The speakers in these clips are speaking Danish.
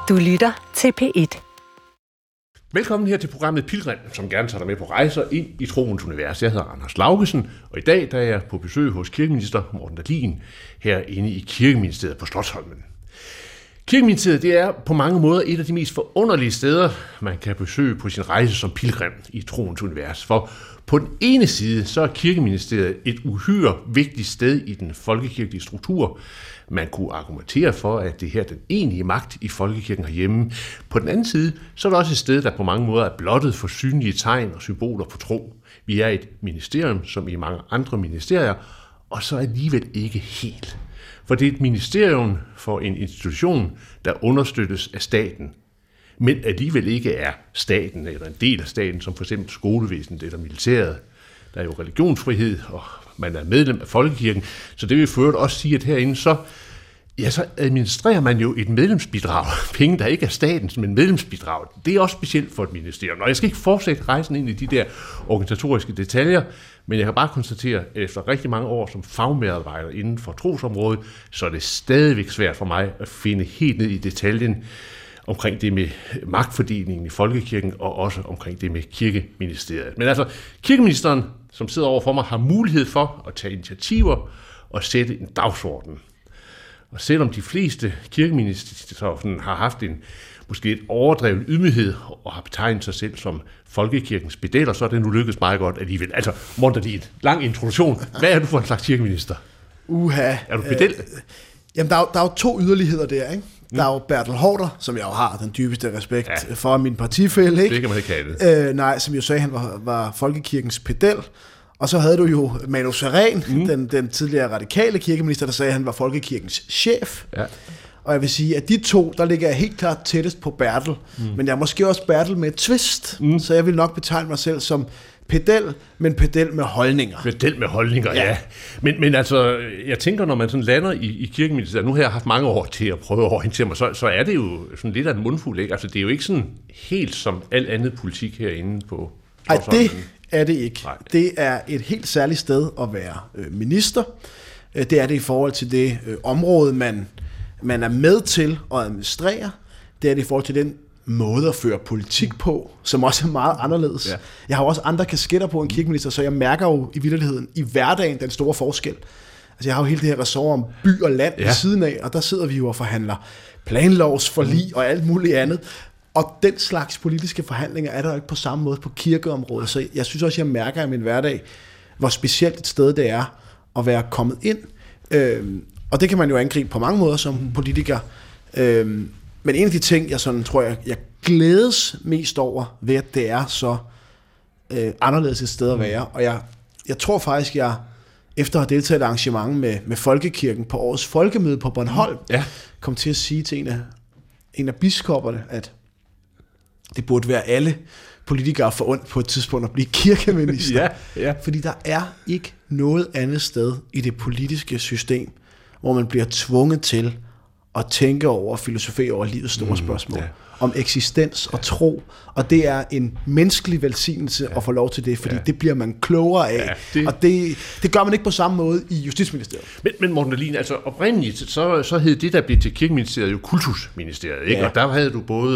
Du lytter til P1. Velkommen her til programmet Pilgrim, som gerne tager dig med på rejser ind i troens univers. Jeg hedder Anders Laugesen, og i dag der er jeg på besøg hos kirkeminister Morten Dahlin herinde i Kirkeministeriet på Slotsholmen. Kirkeministeriet det er på mange måder et af de mest forunderlige steder, man kan besøge på sin rejse som pilgrim i troens univers. For på den ene side så er Kirkeministeriet et uhyre vigtigt sted i den folkekirkelige struktur. Man kunne argumentere for, at det her er den egentlige magt i folkekirken herhjemme. På den anden side, så er det også et sted, der på mange måder er blottet for synlige tegn og symboler på tro. Vi er et ministerium, som i mange andre ministerier, og så alligevel ikke helt. For det er et ministerium for en institution, der understøttes af staten, men alligevel ikke er staten eller en del af staten, som for eksempel skolevæsenet eller militæret. Der er jo religionsfrihed, og man er medlem af folkekirken, så det vil for øvrigt også sige, at herinde så administrerer man jo et medlemsbidrag. Penge, der ikke er statens, men medlemsbidrag. Det er også specielt for et ministerium. Og jeg skal ikke fortsætte rejsen ind i de der organisatoriske detaljer, men jeg kan bare konstatere, at efter rigtig mange år som fagmedarbejder inden for trosområdet, så er det stadigvæk svært for mig at finde helt ned i detaljen omkring det med magtfordelingen i folkekirken, og også omkring det med kirkeministeriet. Men altså, kirkeministeren, som sidder over for mig, har mulighed for at tage initiativer og sætte en dagsorden. Og selvom de fleste kirkeministerier har haft måske et overdrevet ydmyghed og har betegnet sig selv som folkekirkens pedeller, så er det nu lykkedes meget godt alligevel. Altså, Morten Dahlin, lang introduktion. Hvad er du for en slags kirkeminister? Er du pedel? Jamen, der er jo to yderligheder der, ikke? Der er jo Bertel Haarder, som jeg jo har den dybeste respekt for, min partifælle, ikke? Det kan man ikke kalde det. Nej, som jo sagde, han var folkekirkens pedel. Og så havde du jo Manu Sareen, den tidligere radikale kirkeminister, der sagde, at han var folkekirkens chef. Ja. Og jeg vil sige, at de to, der ligger jeg helt klart tættest på Bertel. Men jeg er måske også Bertel med et twist, så jeg vil nok betegne mig selv som pedel, men pedel med holdninger. Pedel med holdninger, ja. Men altså, jeg tænker, når man sådan lander i kirkeministeriet, nu har jeg haft mange år til at prøve at orientere mig, så er det jo sådan lidt af en mundfuld, ikke? Altså, det er jo ikke sådan helt som alt andet politik herinde på... Nej, det er det ikke. Nej. Det er et helt særligt sted at være minister. Det er det i forhold til det område, man er med til at administrere. Det er det i forhold til den måde at føre politik på, som også er meget anderledes. Ja. Jeg har også andre kasketter på en kirkeminister, så jeg mærker jo i virkeligheden i hverdagen den store forskel. Altså jeg har jo hele det her ressort om by og land ved siden af, og der sidder vi jo og forhandler planlovsforlig og alt muligt andet. Og den slags politiske forhandlinger er der jo ikke på samme måde på kirkeområdet. Så jeg synes også, jeg mærker i min hverdag, hvor specielt et sted det er at være kommet ind. Og det kan man jo angribe på mange måder som politiker. Men en af de ting, jeg sådan tror, jeg glædes mest over, ved at det er så anderledes et sted at være. Og jeg tror faktisk, jeg efter at have deltaget i et arrangement med Folkekirken på årets folkemøde på Bornholm, kom til at sige til en af biskopperne, at det burde være alle politikere forundt på et tidspunkt at blive kirkeminister. Fordi der er ikke noget andet sted i det politiske system, hvor man bliver tvunget til at tænke over og filosofere over livets store spørgsmål. Om eksistens og tro, og det er en menneskelig velsignelse at få lov til det, fordi det bliver man klogere af, og det gør man ikke på samme måde i Justitsministeriet. Men Morten Dahlin, altså oprindeligt, så hed det, der blev til Kirkeministeriet, jo Kultusministeriet, ikke? Og der havde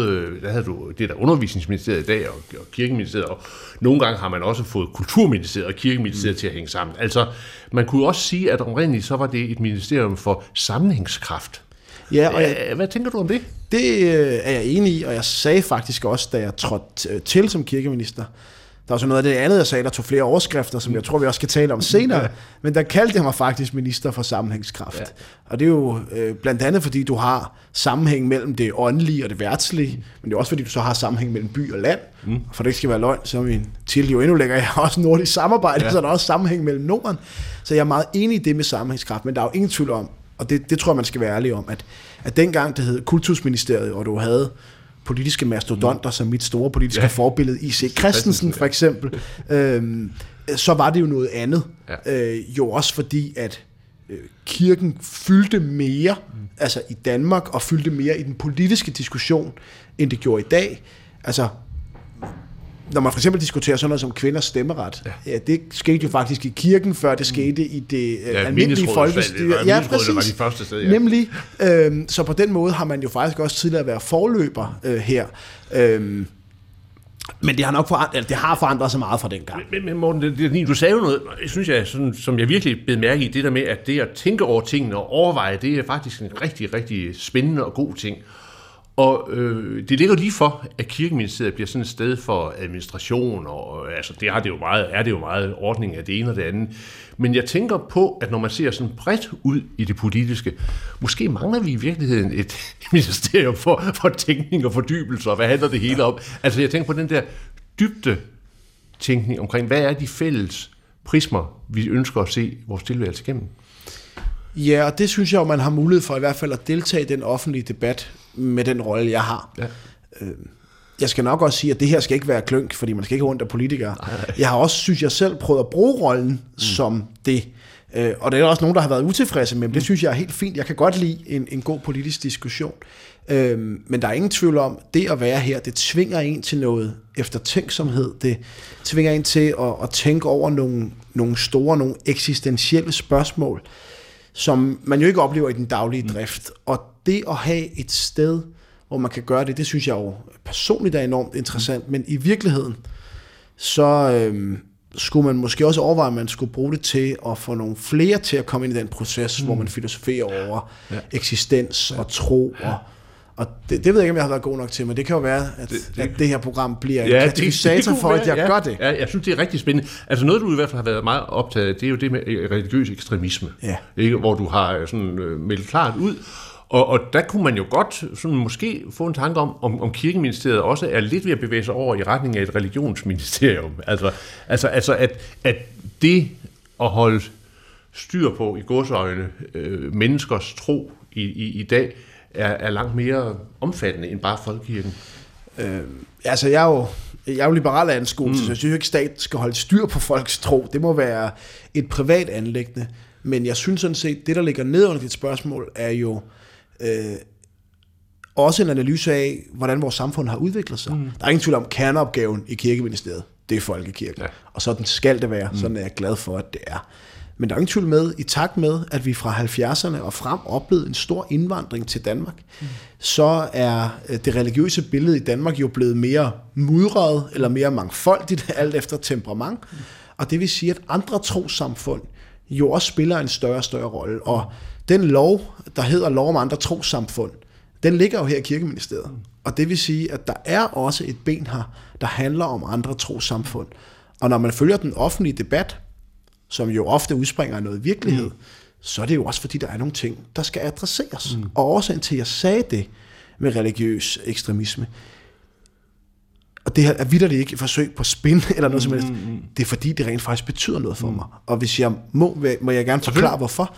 du det der Undervisningsministeriet i dag, og Kirkeministeriet, og nogle gange har man også fået Kulturministeriet og Kirkeministeriet til at hænge sammen. Altså, man kunne også sige, at oprindeligt, så var det et ministerium for sammenhængskraft. Ja, og hvad tænker du om det? Det er jeg enig i, og jeg sagde faktisk også, da jeg trådte til som kirkeminister, der var så noget af det andet, jeg sagde, der tog flere overskrifter, som jeg tror, vi også skal tale om senere, men der kaldte jeg mig faktisk minister for sammenhængskraft. Ja. Og det er jo blandt andet, fordi du har sammenhæng mellem det åndelige og det verdslige, men det er også, fordi du så har sammenhæng mellem by og land. Og for det ikke skal være løgn, så er min titel jo endnu længere. Jeg har også nordisk samarbejde, så er der også sammenhæng mellem Norden. Så jeg er meget enig i det med sammenhængskraft, men der er jo ingen tvivl om, og det tror jeg, man skal være ærlig om, at dengang det hed Kultusministeriet, og du havde politiske mastodonter, som mit store politiske forbillede, I.C. Christensen for eksempel, så var det jo noget andet. Jo også fordi, at kirken fyldte mere, altså i Danmark, og fyldte mere i den politiske diskussion, end det gjorde i dag. Altså, når man for eksempel diskuterer sådan noget som kvinders stemmeret, det skete jo faktisk i kirken, før det skete i det almindelige folkestyre. Ja, præcis. Var de første sted, Nemlig. Så på den måde har man jo faktisk også tidligere været forløber her. Men det har forandret sig meget fra dengang. Men Morten, du sagde jo noget, synes jeg, sådan, som jeg virkelig bed mærke i, det der med, at det at tænke over tingene og overveje, det er faktisk en rigtig, rigtig spændende og god ting. Og det ligger lige for, at Kirkeministeriet bliver sådan et sted for administration, og altså, det er det jo meget ordning af det ene og det andet. Men jeg tænker på, at når man ser sådan bredt ud i det politiske, måske mangler vi i virkeligheden et ministerium for tænkning og fordybelse, og hvad handler det hele om? Altså jeg tænker på den der dybde tænkning omkring, hvad er de fælles prismer, vi ønsker at se vores tilværelse igennem? Ja, og det synes jeg jo, man har mulighed for i hvert fald at deltage i den offentlige debat med den rolle, jeg har. Ja. Jeg skal nok også sige, at det her skal ikke være klønk, fordi man skal ikke rundt af politikere. Jeg har også, synes jeg selv, prøvet at bruge rollen som det. Og der er også nogen, der har været utilfredse med, men det synes jeg er helt fint. Jeg kan godt lide en god politisk diskussion. Men der er ingen tvivl om, det at være her, det tvinger en til noget eftertænksomhed. Det tvinger en til at tænke over nogle store, nogle eksistentielle spørgsmål, som man jo ikke oplever i den daglige drift. Og det at have et sted, hvor man kan gøre det, det synes jeg jo personligt er enormt interessant, men i virkeligheden, så skulle man måske også overveje, at man skulle bruge det til at få nogle flere til at komme ind i den proces, hvor man filosoferer over eksistens og tro, og det ved jeg ikke, om jeg har været god nok til, men det kan jo være, at det her program bliver en katalysator for, at jeg gør det. Ja, jeg synes, det er rigtig spændende. Altså noget, du i hvert fald har været meget optaget af, det er jo det med religiøs ekstremisme, ikke? Hvor du har sådan meldt klart ud. Og der kunne man jo godt sådan måske få en tanke om Kirkeministeriet også er lidt ved at bevæge sig over i retning af et religionsministerium. Altså at det at holde styr på i godsøjne menneskers tro i dag er langt mere omfattende end bare folkekirken. Altså jeg er jo liberal af anskuelse, så jeg synes ikke, at staten skal holde styr på folks tro. Det må være et privat anliggende. Men jeg synes sådan set, det der ligger ned under dit spørgsmål, er jo også en analyse af, hvordan vores samfund har udviklet sig. Der er ingen tvivl om kerneopgaven i Kirkeministeriet. Det er folkekirken. Ja. Og sådan skal det være. Sådan er jeg glad for, at det er. Men der er ingen tvivl med, i takt med, at vi fra 70'erne og frem oplevede en stor indvandring til Danmark, så er det religiøse billede i Danmark jo blevet mere mudret, eller mere mangfoldigt, alt efter temperament. Og det vil sige, at andre trossamfund jo også spiller en større og større rolle. Og den lov, der hedder lov om andre trossamfund, den ligger jo her i Kirkeministeriet. Og det vil sige, at der er også et ben her, der handler om andre trossamfund. Og når man følger den offentlige debat, som jo ofte udspringer af noget virkelighed, så er det jo også fordi, der er nogle ting, der skal adresseres. Og årsagen til, at jeg sagde det med religiøs ekstremisme, og det her er vitterligt ikke et forsøg på spin eller noget som helst, det er fordi, det rent faktisk betyder noget for mig. Og hvis jeg må jeg gerne forklare, hvorfor.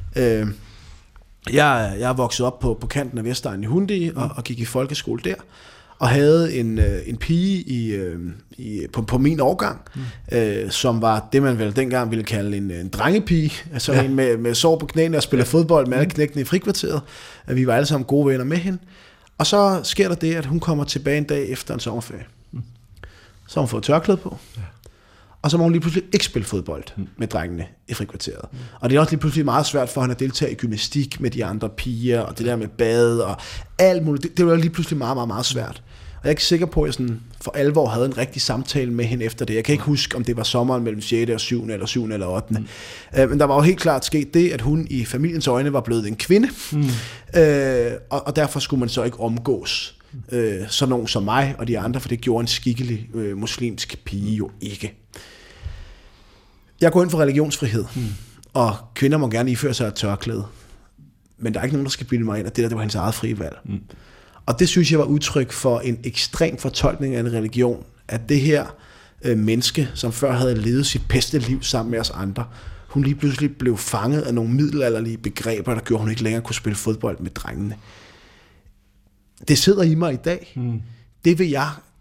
Jeg er vokset op på kanten af Vestegnen i Hundi, og gik i folkeskole der, og havde en pige på min årgang, som var det, man vel dengang ville kalde en drengepige, altså en med sår på knæene og spiller fodbold med alle knækkene i frikvarteret. Vi var alle sammen gode venner med hende. Og så sker der det, at hun kommer tilbage en dag efter en sommerferie. Så har hun fået tørklæde på. Og så må hun lige pludselig ikke spille fodbold med drengene i frikvarteret. Og det er også lige pludselig meget svært for hende at deltage i gymnastik med de andre piger, og det der med bad og alt muligt. Det var lige pludselig meget, meget, meget svært. Og jeg er ikke sikker på, at jeg sådan for alvor havde en rigtig samtale med hende efter det. Jeg kan ikke huske, om det var sommeren mellem 6. og 7. eller 7. eller 8. Men der var jo helt klart sket det, at hun i familiens øjne var blevet en kvinde. Og derfor skulle man så ikke omgås sådan nogen som mig og de andre, for det gjorde en skikkelig muslimsk pige jo ikke. Jeg går ind for religionsfrihed, og kvinder må gerne iføre sig et tørklæde. Men der er ikke nogen, der skal bilde mig ind, at det var hendes eget frie valg. Og det synes jeg var udtryk for en ekstrem fortolkning af en religion, at det her menneske, som før havde levet sit bedste liv sammen med os andre, hun lige pludselig blev fanget af nogle middelalderlige begreber, der gjorde, at hun ikke længere kunne spille fodbold med drengene. Det sidder i mig i dag. Det vil jeg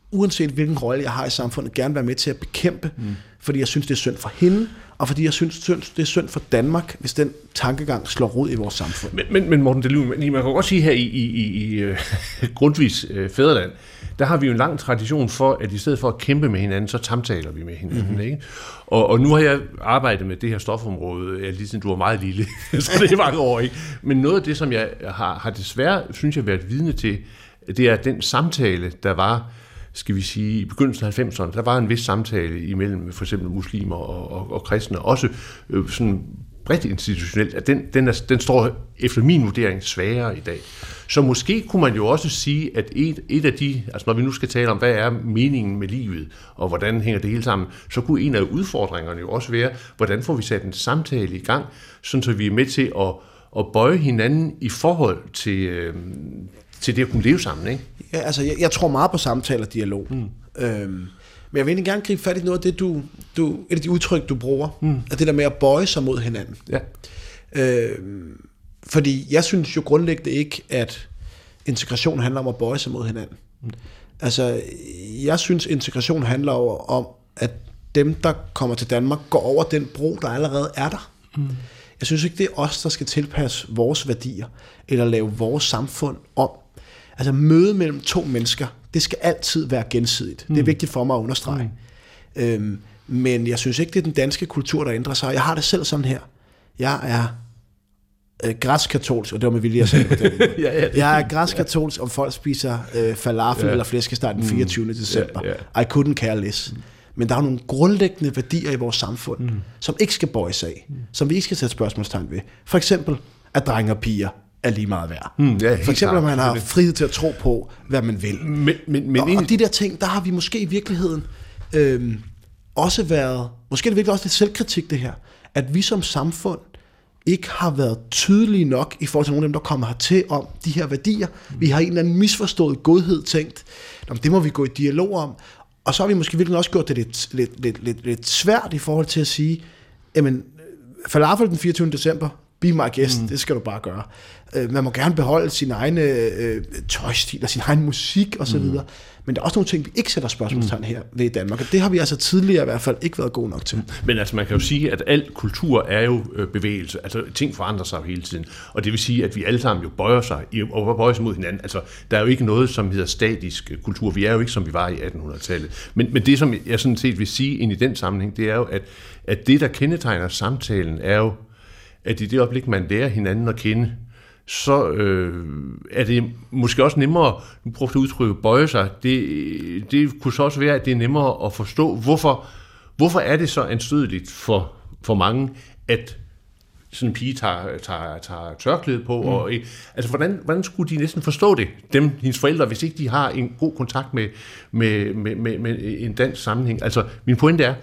uanset hvilken rolle jeg har i samfundet, gerne være med til at bekæmpe, fordi jeg synes, det er synd for hende, og fordi jeg synes, det er synd for Danmark, hvis den tankegang slår rod i vores samfund. Men Morten Dahlin, man kan godt sige her i Grundtvigs fædreland, der har vi jo en lang tradition for, at i stedet for at kæmpe med hinanden, så samtaler vi med hinanden. Ikke? Og nu har jeg arbejdet med det her stofområde, lige siden du var meget lille, så det er mange år, ikke? Men noget af det, som jeg har desværre, synes jeg, været vidne til, det er den samtale, der var, skal vi sige, i begyndelsen af 90'erne, der var en vis samtale imellem for eksempel muslimer og kristne, også sådan bredt institutionelt, at den står efter min vurdering svagere i dag. Så måske kunne man jo også sige, at et af de, altså når vi nu skal tale om, hvad er meningen med livet, og hvordan hænger det hele sammen, så kunne en af udfordringerne jo også være, hvordan får vi sat en samtale i gang, sådan så vi er med til at bøje hinanden i forhold til det at kunne leve sammen, ikke? Ja, altså jeg tror meget på samtale og dialog. Men jeg vil egentlig gerne gribe fat i noget af det, et af de udtryk, du bruger, er det der med at bøje sig mod hinanden. Ja. Fordi jeg synes jo grundlæggende ikke, at integration handler om at bøje sig mod hinanden. Altså, jeg synes, integration handler om, at dem, der kommer til Danmark, går over den bro, der allerede er der. Jeg synes ikke, det er os, der skal tilpasse vores værdier, eller lave vores samfund om. Altså, møde mellem to mennesker, det skal altid være gensidigt. Det er vigtigt for mig at understrege. Men jeg synes ikke, det er den danske kultur, der ændrer sig. Jeg har det selv sådan her. Jeg er græsk-katolsk, og det var med vilje, jeg sagde på den måde. Jeg er græsk-katolsk, om folk spiser falafel eller flæskesteg den 24. december. I couldn't care less. Men der er nogle grundlæggende værdier i vores samfund, som ikke skal bøjes af, som vi ikke skal sætte spørgsmålstegn ved. For eksempel, at drenge og piger er lige meget værd. For eksempel, at man har frihed til at tro på, hvad man vil. Og de der ting, der har vi måske i virkeligheden også været, måske er det virkelig også lidt selvkritik det her, at vi som samfund ikke har været tydelige nok i forhold til nogle af dem, der kommer hertil om de her værdier. Vi har en eller anden misforstået godhed tænkt, det må vi gå i dialog om, og så har vi måske virkelig også gjort det lidt svært i forhold til at sige, jamen, falafel den 24. december, be my guest, det skal du bare gøre. Man må gerne beholde sin egen tøjstil og sin egen musik osv., men der er også nogle ting, vi ikke sætter spørgsmålstegn her ved i Danmark, og det har vi altså tidligere i hvert fald ikke været gode nok til. Men altså man kan jo sige, at al kultur er jo bevægelse, altså ting forandrer sig jo hele tiden, og det vil sige, at vi alle sammen jo bøjer sig mod hinanden. Altså der er jo ikke noget, som hedder statisk kultur, vi er jo ikke, som vi var i 1800-tallet. Men det, som jeg sådan set vil sige ind i den sammenhæng, det er jo, at det, der kendetegner samtalen, er jo, at i det øjeblik, man lærer hinanden at kende, så er det måske også nemmere, nu prøver du at udtrykke bøje sig, det kunne så også være, at det er nemmere at forstå, hvorfor er det så anstødeligt for mange, at sådan en pige tager tørklæde på, og altså hvordan skulle de næsten forstå det, hendes forældre, hvis ikke de har en god kontakt med en dansk sammenhæng. Altså min pointe er,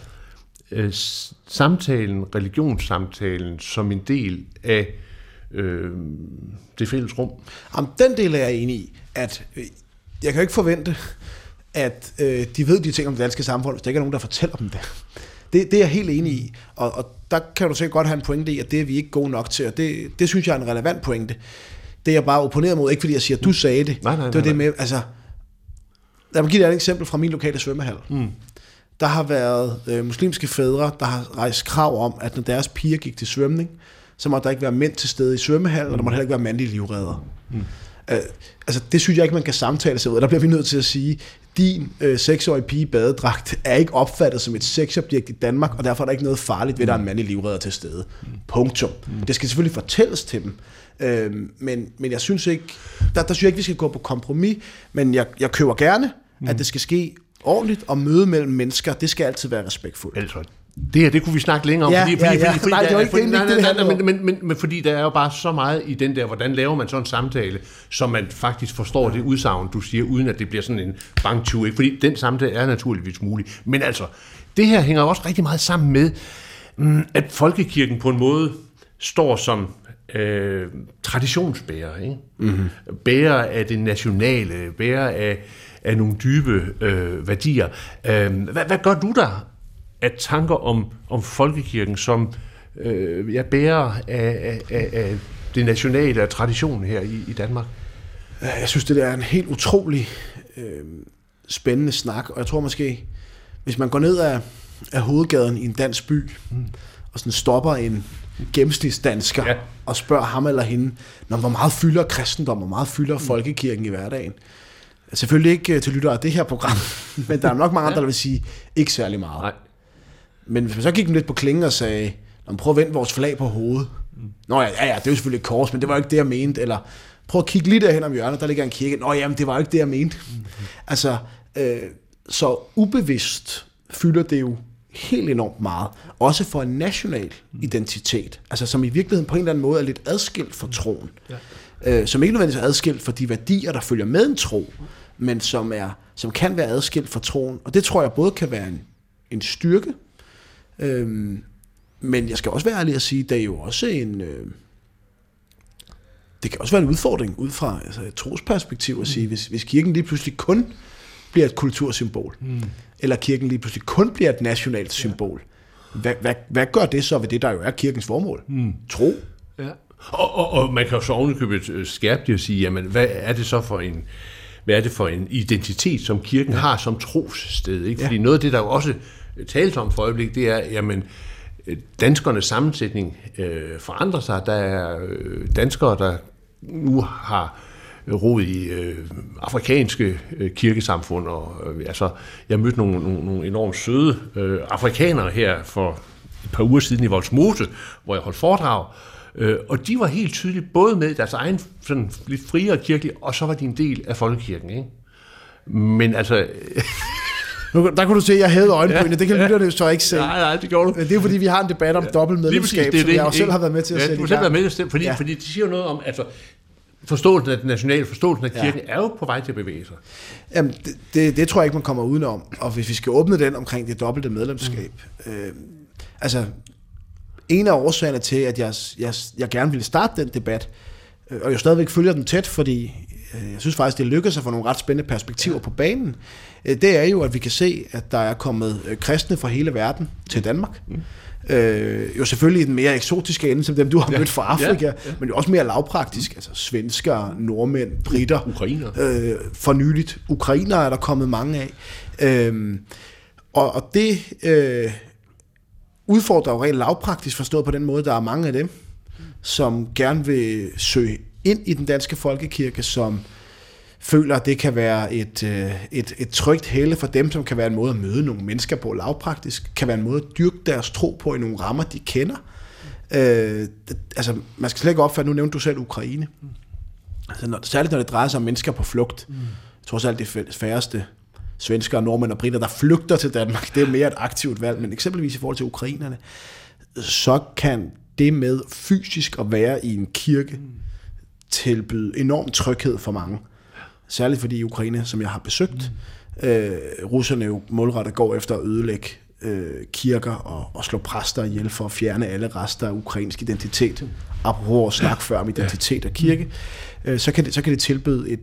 religionssamtalen som en del af det fælles rum. Jamen, den del er jeg enig i, at jeg kan jo ikke forvente, at de ved de ting om det danske samfund, hvis der ikke er nogen, der fortæller dem det. Det er jeg helt enig i, og der kan du sikkert godt have en pointe i, at det er vi ikke gode nok til, og det synes jeg er en relevant pointe. Det er jeg bare opponeret mod, ikke fordi jeg siger, at du sagde det. Nej. Det med, altså, lad mig give dig et eksempel fra min lokale svømmehal. Der har været muslimske fædre, der har rejst krav om, at når deres piger gik til svømning, så må der ikke være mænd til stede i svømmehallen, og der må heller ikke være mandlige livreddere. Altså, det synes jeg ikke, man kan samtale sig ud. Der bliver vi nødt til at sige, din 6-årige pige i badedragt er ikke opfattet som et sexobjekt i Danmark, og derfor er der ikke noget farligt ved, at der er en mandlig livredder til stede. Punktum. Det skal selvfølgelig fortælles til dem. Men jeg synes ikke, der synes jeg ikke, vi skal gå på kompromis, men jeg køber gerne, at det skal ske ordentligt, og møde mellem mennesker, det skal altid være respektfuldt. Altså, det kunne vi snakke længere om, fordi der er jo bare så meget i den der, hvordan laver man sådan en samtale, så man faktisk forstår det udsagn, du siger, uden at det bliver sådan en bangtur, ikke? Fordi den samtale er naturligvis mulig. Men altså, det her hænger også rigtig meget sammen med, at folkekirken på en måde står som traditionsbærer, ikke? Bærer af det nationale, bærer af nogle dybe værdier. Hvad gør du der af tanker om folkekirken som bærer af det nationale og traditionen her i Danmark? Jeg synes, det er en helt utrolig spændende snak, og jeg tror måske, hvis man går ned af hovedgaden i en dansk by, og sådan stopper en gennemsnitsdansker, og spørger ham eller hende, hvor meget fylder kristendom, hvor meget fylder folkekirken i hverdagen. Selvfølgelig ikke til lyttere af det her program, men der er nok mange andre, der vil sige, ikke særlig meget. Nej. Men hvis man så gik dem lidt på klingen og sagde, prøv at vende vores flag på hovedet. Nå ja, det er jo selvfølgelig et kors, men det var jo ikke det, jeg mente. Eller prøv at kigge lige derhen om hjørnet, der ligger en kirke. Nå jamen, det var jo ikke det, jeg mente. Altså, så ubevidst fylder det jo helt enormt meget. Også for en national identitet. Altså, som i virkeligheden på en eller anden måde er lidt adskilt fra troen. Som ikke nødvendigvis er adskilt for de værdier, der følger med en tro, men som kan være adskilt fra troen. Og det tror jeg både kan være en styrke, men jeg skal også være ærlig at sige, det er jo også det kan også være en udfordring ud fra et trosperspektiv at sige, hvis kirken lige pludselig kun bliver et kultursymbol, eller kirken lige pludselig kun bliver et nationalt symbol, hvad gør det så ved det, der jo er kirkens formål? Tro. Ja. Og man kan jo så ovenikøbet skærpe det og sige, jamen, hvad er det for en identitet, som kirken har som trossted? Ikke? Fordi noget af det, der jo også tales om for øjeblikket, det er, jamen, danskernes sammensætning forandrer sig. Der er danskere, der nu har rod i afrikanske kirkesamfund, og jeg mødte nogle enormt søde afrikanere her for et par uger siden i Vollsmose, hvor jeg holdt foredrag, og de var helt tydeligt både med deres egen sådan lidt friere kirke, og så var de en del af folkekirken, ikke? Men altså... Der kunne du se, at jeg havde øjenbrynene. Det kan lytterne jo så ikke se. Nej, det gjorde du. Det er jo fordi, vi har en debat om dobbelt medlemskab, som jeg jo selv har været med til at sætte i gang. Du selv har været med til at fordi de siger jo noget om, altså forståelsen af den nationale, forståelsen af kirken er jo på vej til at bevæge sig. Jamen, det tror jeg ikke, man kommer udenom. Og hvis vi skal åbne den omkring det dobbelte medlemskab. Altså, en af årsagerne til, at jeg gerne ville starte den debat, og jeg stadigvæk følger den tæt, fordi jeg synes faktisk, det lykkedes at få nogle ret spændende perspektiver på banen, det er jo, at vi kan se, at der er kommet kristne fra hele verden til Danmark. Jo selvfølgelig i den mere eksotiske ende, som dem du har mødt fra Afrika, men jo også mere lavpraktisk, altså svensker, nordmænd, britter, ukrainer. For nyligt. Ukrainer er der kommet mange af. Og det udfordrer jo rent lavpraktisk forstået på den måde, der er mange af dem, som gerne vil søge ind i den danske folkekirke, som føler, at det kan være et trygt helle for dem, som kan være en måde at møde nogle mennesker på lavpraktisk, kan være en måde at dyrke deres tro på i nogle rammer, de kender. Altså, man skal slet ikke opfatte, nu nævnte du selv Ukraine. Altså, særligt når det drejer sig om mennesker på flugt. Jeg tror selv, det færreste svenskere, nordmænd og britter, der flygter til Danmark. Det er mere et aktivt valg, men eksempelvis i forhold til ukrainerne, så kan det med fysisk at være i en kirke tilbyde enorm tryghed for mange. Særligt fordi i Ukraine, som jeg har besøgt, russerne jo målrettet går efter at ødelægge kirker og slå præster ihjel for at fjerne alle rester af ukrainsk identitet. Apropos at snakke før om identitet og kirke, så kan det tilbyde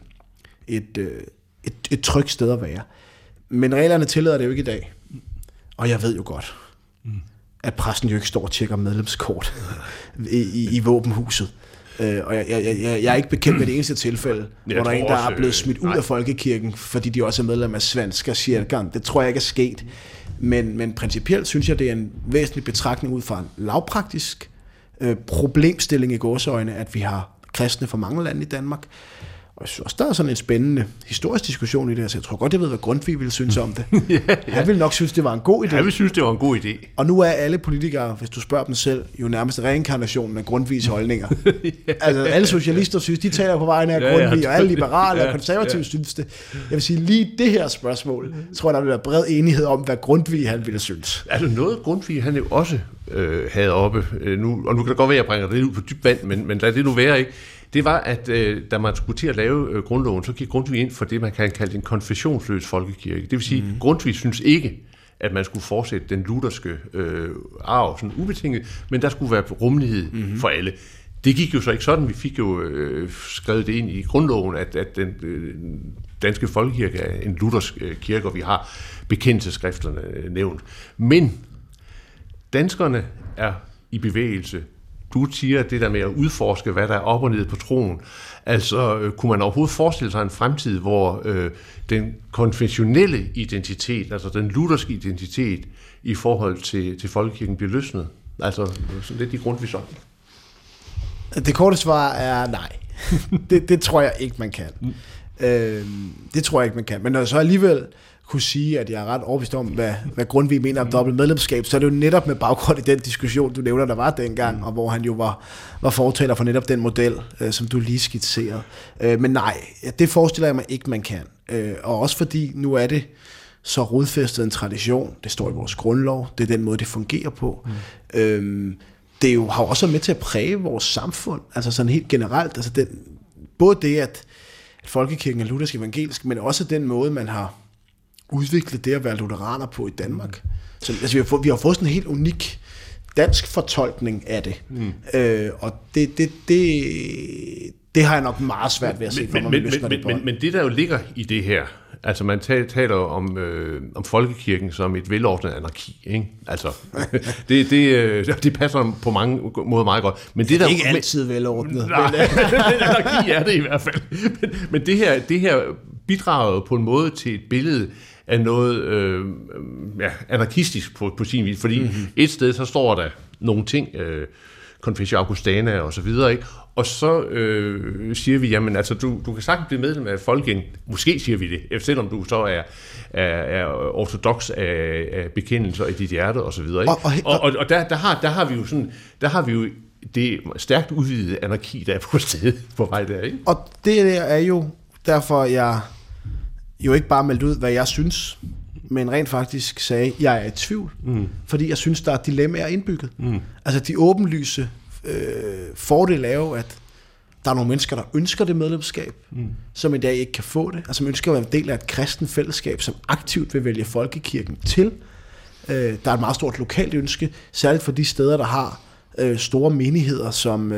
et trygt sted at være. Men reglerne tillader det jo ikke i dag. Og jeg ved jo godt, at præsten jo ikke står og tjekker medlemskort i våbenhuset. Og jeg er ikke bekendt med det eneste tilfælde, hvor der er en, der er blevet smidt ud af folkekirken, fordi de også er medlem af Svenska Kyrkan. Det tror jeg ikke er sket. Men principielt synes jeg, det er en væsentlig betragtning ud fra en lavpraktisk problemstilling i gåseøjne, at vi har kristne fra mange lande i Danmark. Og jeg synes også, der er sådan en spændende historisk diskussion i det her, så jeg tror godt, jeg ved, hvad Grundtvig ville synes om det. Han ville nok synes, det var en god idé. Han ville synes, det var en god idé. Og nu er alle politikere, hvis du spørger dem selv, jo nærmest reinkarnationen af Grundtvigs holdninger. Altså alle socialister synes, de taler på vejen af Grundtvig, og alle liberale og konservative synes det. Jeg vil sige, lige det her spørgsmål, tror jeg, der vil være bred enighed om, hvad Grundtvig han ville synes. Altså noget Grundtvig, han jo også havde oppe nu, og nu kan det godt være, at jeg bringer det ud på dybt vand, men lad det nu være, ikke? Det var, at da man skulle til at lave grundloven, så gik Grundtvig ind for det, man kan kalde en konfessionsløs folkekirke. Det vil sige, at Grundtvig synes ikke, at man skulle fortsætte den lutherske arv sådan ubetinget, men der skulle være rummelighed for alle. Det gik jo så ikke sådan. Vi fik jo skrevet det ind i grundloven, at den danske folkekirke er en luthersk kirke, og vi har bekendelsesskrifterne nævnt. Men danskerne er i bevægelse du siger, det der med at udforske, hvad der er op og ned på troen. Altså, kunne man overhovedet forestille sig en fremtid, hvor den konfessionelle identitet, altså den lutherske identitet, i forhold til folkekirken bliver løsnet? Altså, sådan lidt i grundvision. Det korte svar er nej. det tror jeg ikke, man kan. Det tror jeg ikke, man kan. Men når jeg så alligevel kunne sige, at jeg er ret overbevist om, hvad Grundtvig mener om dobbelt medlemskab, så er det jo netop med baggrund i den diskussion, du nævner, der var dengang, og hvor han jo var fortaler for netop den model, som du lige skitserede. Men nej, det forestiller jeg mig ikke, man kan. Og også fordi nu er det så rodfæstet en tradition, det står i vores grundlov, det er den måde, det fungerer på. Det jo har også været med til at præge vores samfund, altså sådan helt generelt, altså både det, at folkekirken er luthersk evangelisk, men også den måde, man har udviklet det at være lutheraner på i Danmark. Så, altså, vi har fået sådan en helt unik dansk fortolkning af det. Og det har jeg nok meget svært ved at se for mig. Men det, der jo ligger i det her, altså man taler om folkekirken som et velordnet anarki, ikke? Altså, det passer på mange måder meget godt. Men det er ikke altid velordnet. Nej, anarki er det i hvert fald. Men det her bidrager på en måde til et billede af noget anarkistisk på sin vis, fordi et sted så står der nogle ting, Confessio Augustana og så videre, ikke? Og så siger vi, jamen altså, du kan sagtens blive medlem af folkekirken. Måske siger vi det, selvom du så er ortodoks af bekendelser i dit hjerte og så videre, ikke? Og der har vi jo det stærkt udvidede anarki, der er på stedet på vej der, ikke? Og det der er jo derfor, jeg jo ikke bare meldte ud, hvad jeg synes, men rent faktisk sagde, jeg er i tvivl, fordi jeg synes, der er dilemmaer indbygget. Altså de åbenlyse fordele er jo, at der er nogle mennesker, der ønsker det medlemskab, som i dag ikke kan få det, altså som ønsker at være en del af et kristent fællesskab, som aktivt vil vælge folkekirken til. Der er et meget stort lokalt ønske, særligt for de steder, der har store menigheder,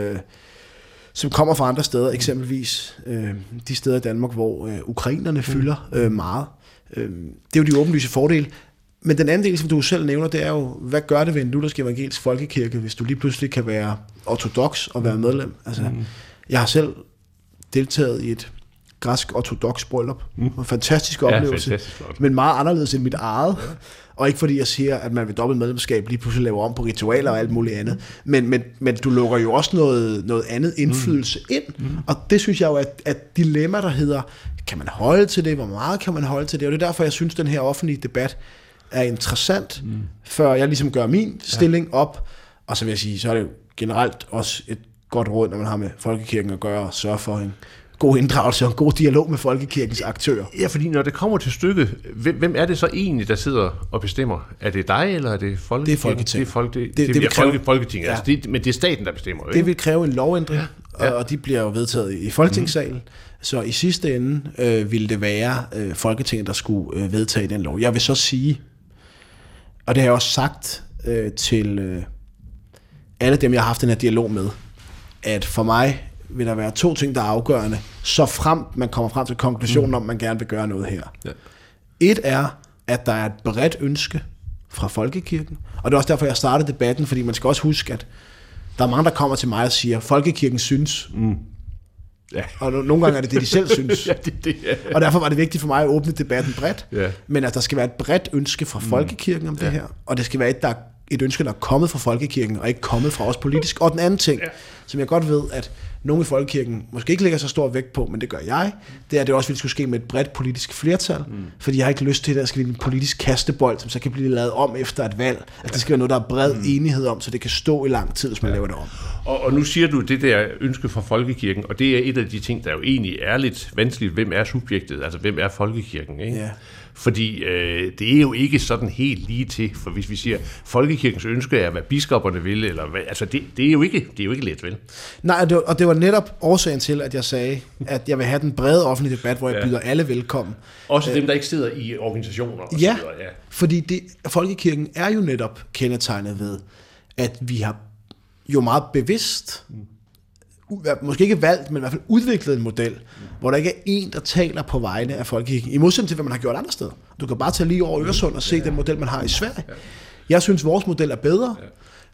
som kommer fra andre steder, eksempelvis de steder i Danmark, hvor ukrainerne fylder meget. Det er jo de åbenlyse fordele. Men den anden del, som du selv nævner, det er jo, hvad gør det ved en luthersk evangelisk folkekirke, hvis du lige pludselig kan være ortodoks og være medlem? Altså, jeg har selv deltaget i et græsk ortodoks bryllup. En fantastisk oplevelse, men meget anderledes end mit eget. Ja. Og ikke fordi jeg siger, at man ved dobbelt medlemskab lige pludselig laver om på ritualer og alt muligt andet. Men du lukker jo også noget andet indflydelse ind. Og det synes jeg jo er et dilemma, der hedder, kan man holde til det? Hvor meget kan man holde til det? Og det er derfor, jeg synes, den her offentlige debat er interessant, før jeg ligesom gør min stilling op. Og så vil jeg sige, så er det jo generelt også et godt råd, når man har med folkekirken at gøre, og sørge for en god inddragelse og en god dialog med folkekirkens aktører. Ja, fordi når det kommer til stykket, hvem er det så egentlig, der sidder og bestemmer? Er det dig, eller er det folkekirken? Det er Folketinget. Det er Folketinget, ja. Altså men det er staten, der bestemmer. Ikke? Det vil kræve en lovændring, og de bliver jo vedtaget i Folketingssalen. Så i sidste ende ville det være Folketinget, der skulle vedtage den lov. Jeg vil så sige, og det har jeg også sagt til alle dem, jeg har haft den her dialog med, at for mig vil der være to ting, der er afgørende, så frem man kommer frem til konklusionen om, man gerne vil gøre noget her. Ja. Et er, at der er et bredt ønske fra folkekirken, og det er også derfor, jeg startede debatten, fordi man skal også huske, at der er mange, der kommer til mig og siger, folkekirken synes. Ja. Og nogle gange er det de selv synes. Ja. Og derfor var det vigtigt for mig at åbne debatten bredt, men at der skal være et bredt ønske fra folkekirken om det her, og det skal være et ønske, der er kommet fra folkekirken, og ikke kommet fra os politisk. Og den anden ting, som jeg godt ved, at nogle i folkekirken måske ikke lægger så stor vægt på, men det gør jeg, det er, at det også ville skulle ske med et bredt politisk flertal, fordi jeg har ikke lyst til, at der skal blive en politisk kastebold, som så kan blive lavet om efter et valg. Altså, det skal være noget, der er bred enighed om, så det kan stå i lang tid, hvis man laver det om. Og nu siger du det der ønske fra folkekirken, og det er et af de ting, der jo egentlig er lidt vanskeligt. Hvem er subjektet? Altså, hvem er folkekirken? Ikke? Ja. Fordi det er jo ikke sådan helt lige til, for hvis vi siger, folkekirkens ønske er, hvad biskopperne vil, eller hvad, altså det er jo ikke let, vel? Nej, og det var netop årsagen til, at jeg sagde, at jeg vil have den brede offentlige debat, hvor jeg byder alle velkommen. Også dem, der ikke sidder i organisationer og så videre. Ja, fordi folkekirken er jo netop kendetegnet ved, at vi har jo meget bevidst, måske ikke valgt, men i hvert fald udviklet en model, hvor der ikke er en, der taler på vegne af folkekirken, i modsætning til, hvad man har gjort andre steder. Du kan bare tage lige over Øresund og se den model, man har i Sverige. Jeg synes, vores model er bedre,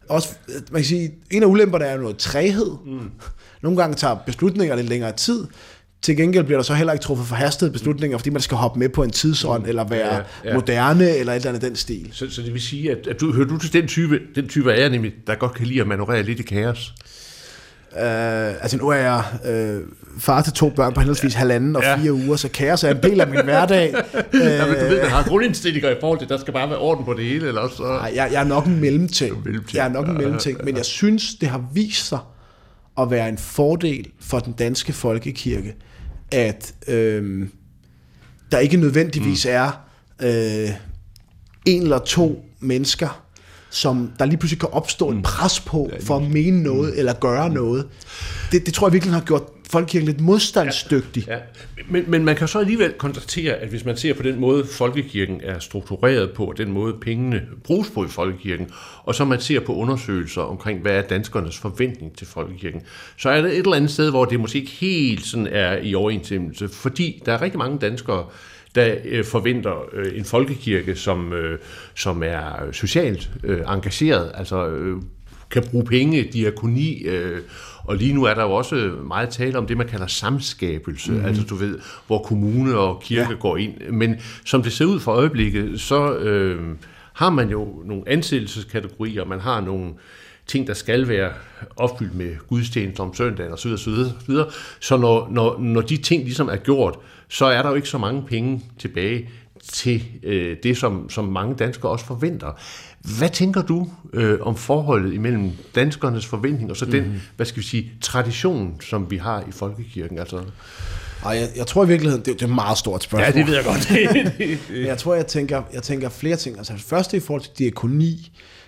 også, man kan sige, en af ulemperne er noget træghed. Nogle gange tager beslutninger lidt længere tid. Til gengæld bliver der så heller ikke truffet forhastede beslutninger, fordi man skal hoppe med på en tidsånd, eller være moderne, eller et eller andet den stil. Så det vil sige, at hører du til den type af jer, nemlig, der godt kan lide at manøvrere lidt i kaos? Altså nu er jeg far til 2 børn på henholdsvis 1,5 og 4 uger, så kaos er en del af min hverdag. Men du ved, der har grundindstillinger i forhold til, der skal bare være orden på det hele, eller også? Nej, jeg er nok en mellemting. Men jeg synes, det har vist sig at være en fordel for den danske folkekirke, at der ikke nødvendigvis er 1 eller 2 mennesker, som der lige pludselig kan opstå et pres på for at mene noget eller gøre noget. Det tror jeg virkelig har gjort folkekirken lidt modstandsdygtig. Ja. Men man kan så alligevel konstatere, at hvis man ser på den måde, folkekirken er struktureret på, og den måde pengene bruges på i folkekirken, og så man ser på undersøgelser omkring, hvad er danskernes forventning til folkekirken, så er der et eller andet sted, hvor det måske ikke helt sådan er i overensstemmelse, fordi der er rigtig mange danskere, der forventer en folkekirke, som er socialt engageret, altså kan bruge penge, diakoni, og lige nu er der jo også meget tale om det, man kalder samskabelse, altså du ved, hvor kommune og kirke går ind. Men som det ser ud for øjeblikket, så har man jo nogle ansættelseskategorier, man har nogle ting, der skal være opfyldt med gudstjenester om søndagen osv. Så når de ting ligesom er gjort, så er der jo ikke så mange penge tilbage til det, som mange danskere også forventer. Hvad tænker du om forholdet imellem danskernes forventning og så den, hvad skal vi sige, tradition, som vi har i folkekirken? Altså... Jeg tror i virkeligheden, det er et meget stort spørgsmål. Ja, det ved jeg godt. Men jeg tror, jeg tænker flere ting. Altså det første i forhold til diakoni.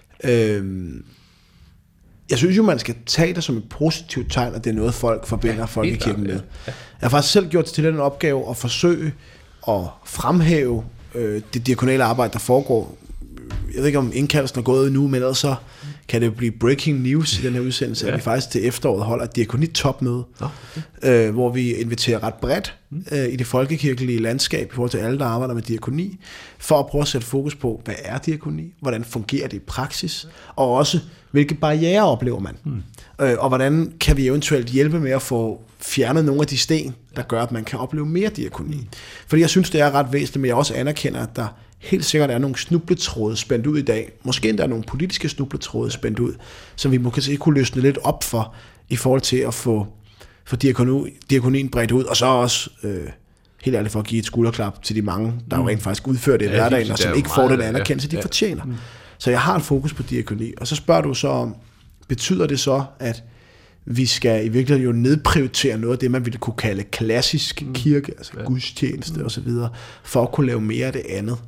Jeg synes jo, man skal tage det som et positivt tegn, at det er noget, folk forbinder folkekirken med. Jeg har faktisk selv gjort det til den opgave at forsøge at fremhæve det diakonale arbejde, der foregår. Jeg ved ikke, om indkaldelsen er gået nu, men ellers så kan det blive breaking news i den her udsendelse, at vi faktisk til efteråret holder et diakonitopmøde, hvor vi inviterer ret bredt i det folkekirkelige landskab i forhold til alle, der arbejder med diakoni, for at prøve at sætte fokus på, hvad er diakoni, hvordan fungerer det i praksis, og også, hvilke barrierer oplever man, og hvordan kan vi eventuelt hjælpe med at få fjernet nogle af de sten, der gør, at man kan opleve mere diakoni. Fordi jeg synes, det er ret væsentligt, men jeg også anerkender, at der helt sikkert er nogle snubletråde spændt ud i dag. Måske endda nogle politiske snubletråde spændt ud, som vi måske kunne løsne lidt op for, i forhold til at få diakonien bredt ud, og så også, helt ærligt for at give et skulderklap til de mange, der jo rent faktisk udfører det i hverdagen, og som ikke får den anerkendelse, de fortjener. Så jeg har et fokus på diakoni, og så spørger du så om, betyder det så, at vi skal i virkeligheden jo nedprioritere noget af det, man ville kunne kalde klassisk kirke, altså gudstjeneste og så videre, for at kunne lave mere af det andet.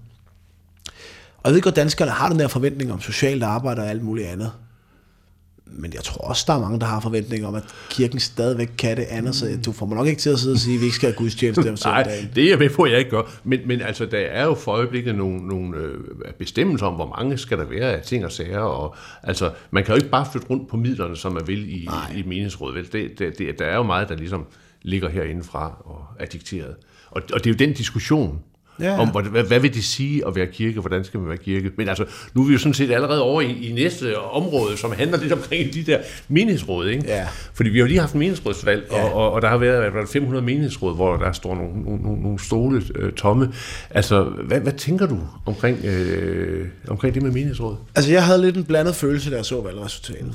Og jeg ved godt, at danskerne har den der forventning om socialt arbejde og alt muligt andet. Men jeg tror også, der er mange, der har forventninger om, at kirken stadigvæk kan det andet, så du får mig nok ikke til at sidde og sige, at vi ikke skal have gudstjeneste om søndagen. Nej, det er jeg med på, at jeg ikke gør. Men altså, der er jo for øjeblikket nogle bestemmelser om, hvor mange skal der være af ting og sager. Og, altså, man kan jo ikke bare flytte rundt på midlerne, som man vil i menighedsrådet. Der er jo meget, der ligesom ligger herindefra og er dikteret. Og det er jo den diskussion, om hvad vil det sige at være kirke, hvordan skal man være kirke. Men altså, nu er vi jo sådan set allerede over i næste område, som handler lidt omkring de der menighedsråd, ikke? Ja. Fordi vi har jo lige haft en menighedsrådsvalg, og der har været 500 menighedsråd, hvor der står nogle stole tomme. Altså, hvad tænker du omkring det med menighedsråd? Altså, jeg havde lidt en blandet følelse, da jeg så valgresultatet.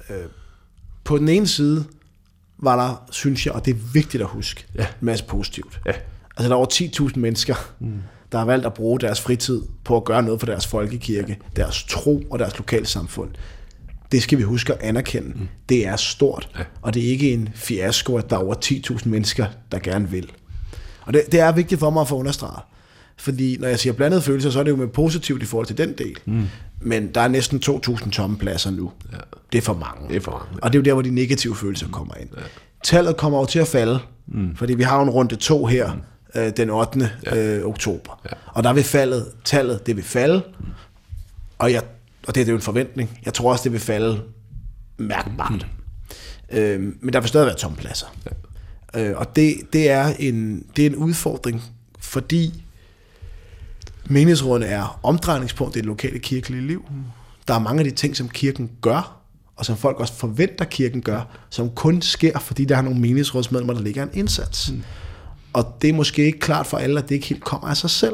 På den ene side var der, synes jeg, og det er vigtigt at huske, en masse positivt. Ja. Altså, der er over 10.000 mennesker, der har valgt at bruge deres fritid på at gøre noget for deres folkekirke, deres tro og deres lokalsamfund. Det skal vi huske at anerkende. Det er stort, og det er ikke en fiasko, at der er over 10.000 mennesker, der gerne vil. Og det er vigtigt for mig at få understreget. Fordi når jeg siger blandede følelser, så er det jo med positivt i forhold til den del. Men der er næsten 2.000 tomme pladser nu. Ja. Det er for mange. Og det er jo der, hvor de negative følelser kommer ind. Ja. Tallet kommer jo til at falde, fordi vi har jo en runde 2 her, den 8. oktober. Ja. Og der vil tallet det vil falde, og det er jo en forventning. Jeg tror også, det vil falde mærkbart. Men der vil stadig være tomme pladser. Ja. Og det er en udfordring, fordi menighedsrådene er omdrejningspunkt i det lokale kirkelige liv. der er mange af de ting, som kirken gør, og som folk også forventer, kirken gør, som kun sker, fordi der er nogle menighedsrådsmedlemmer, der ligger en indsats. Og det er måske ikke klart for alle, at det ikke helt kommer af sig selv.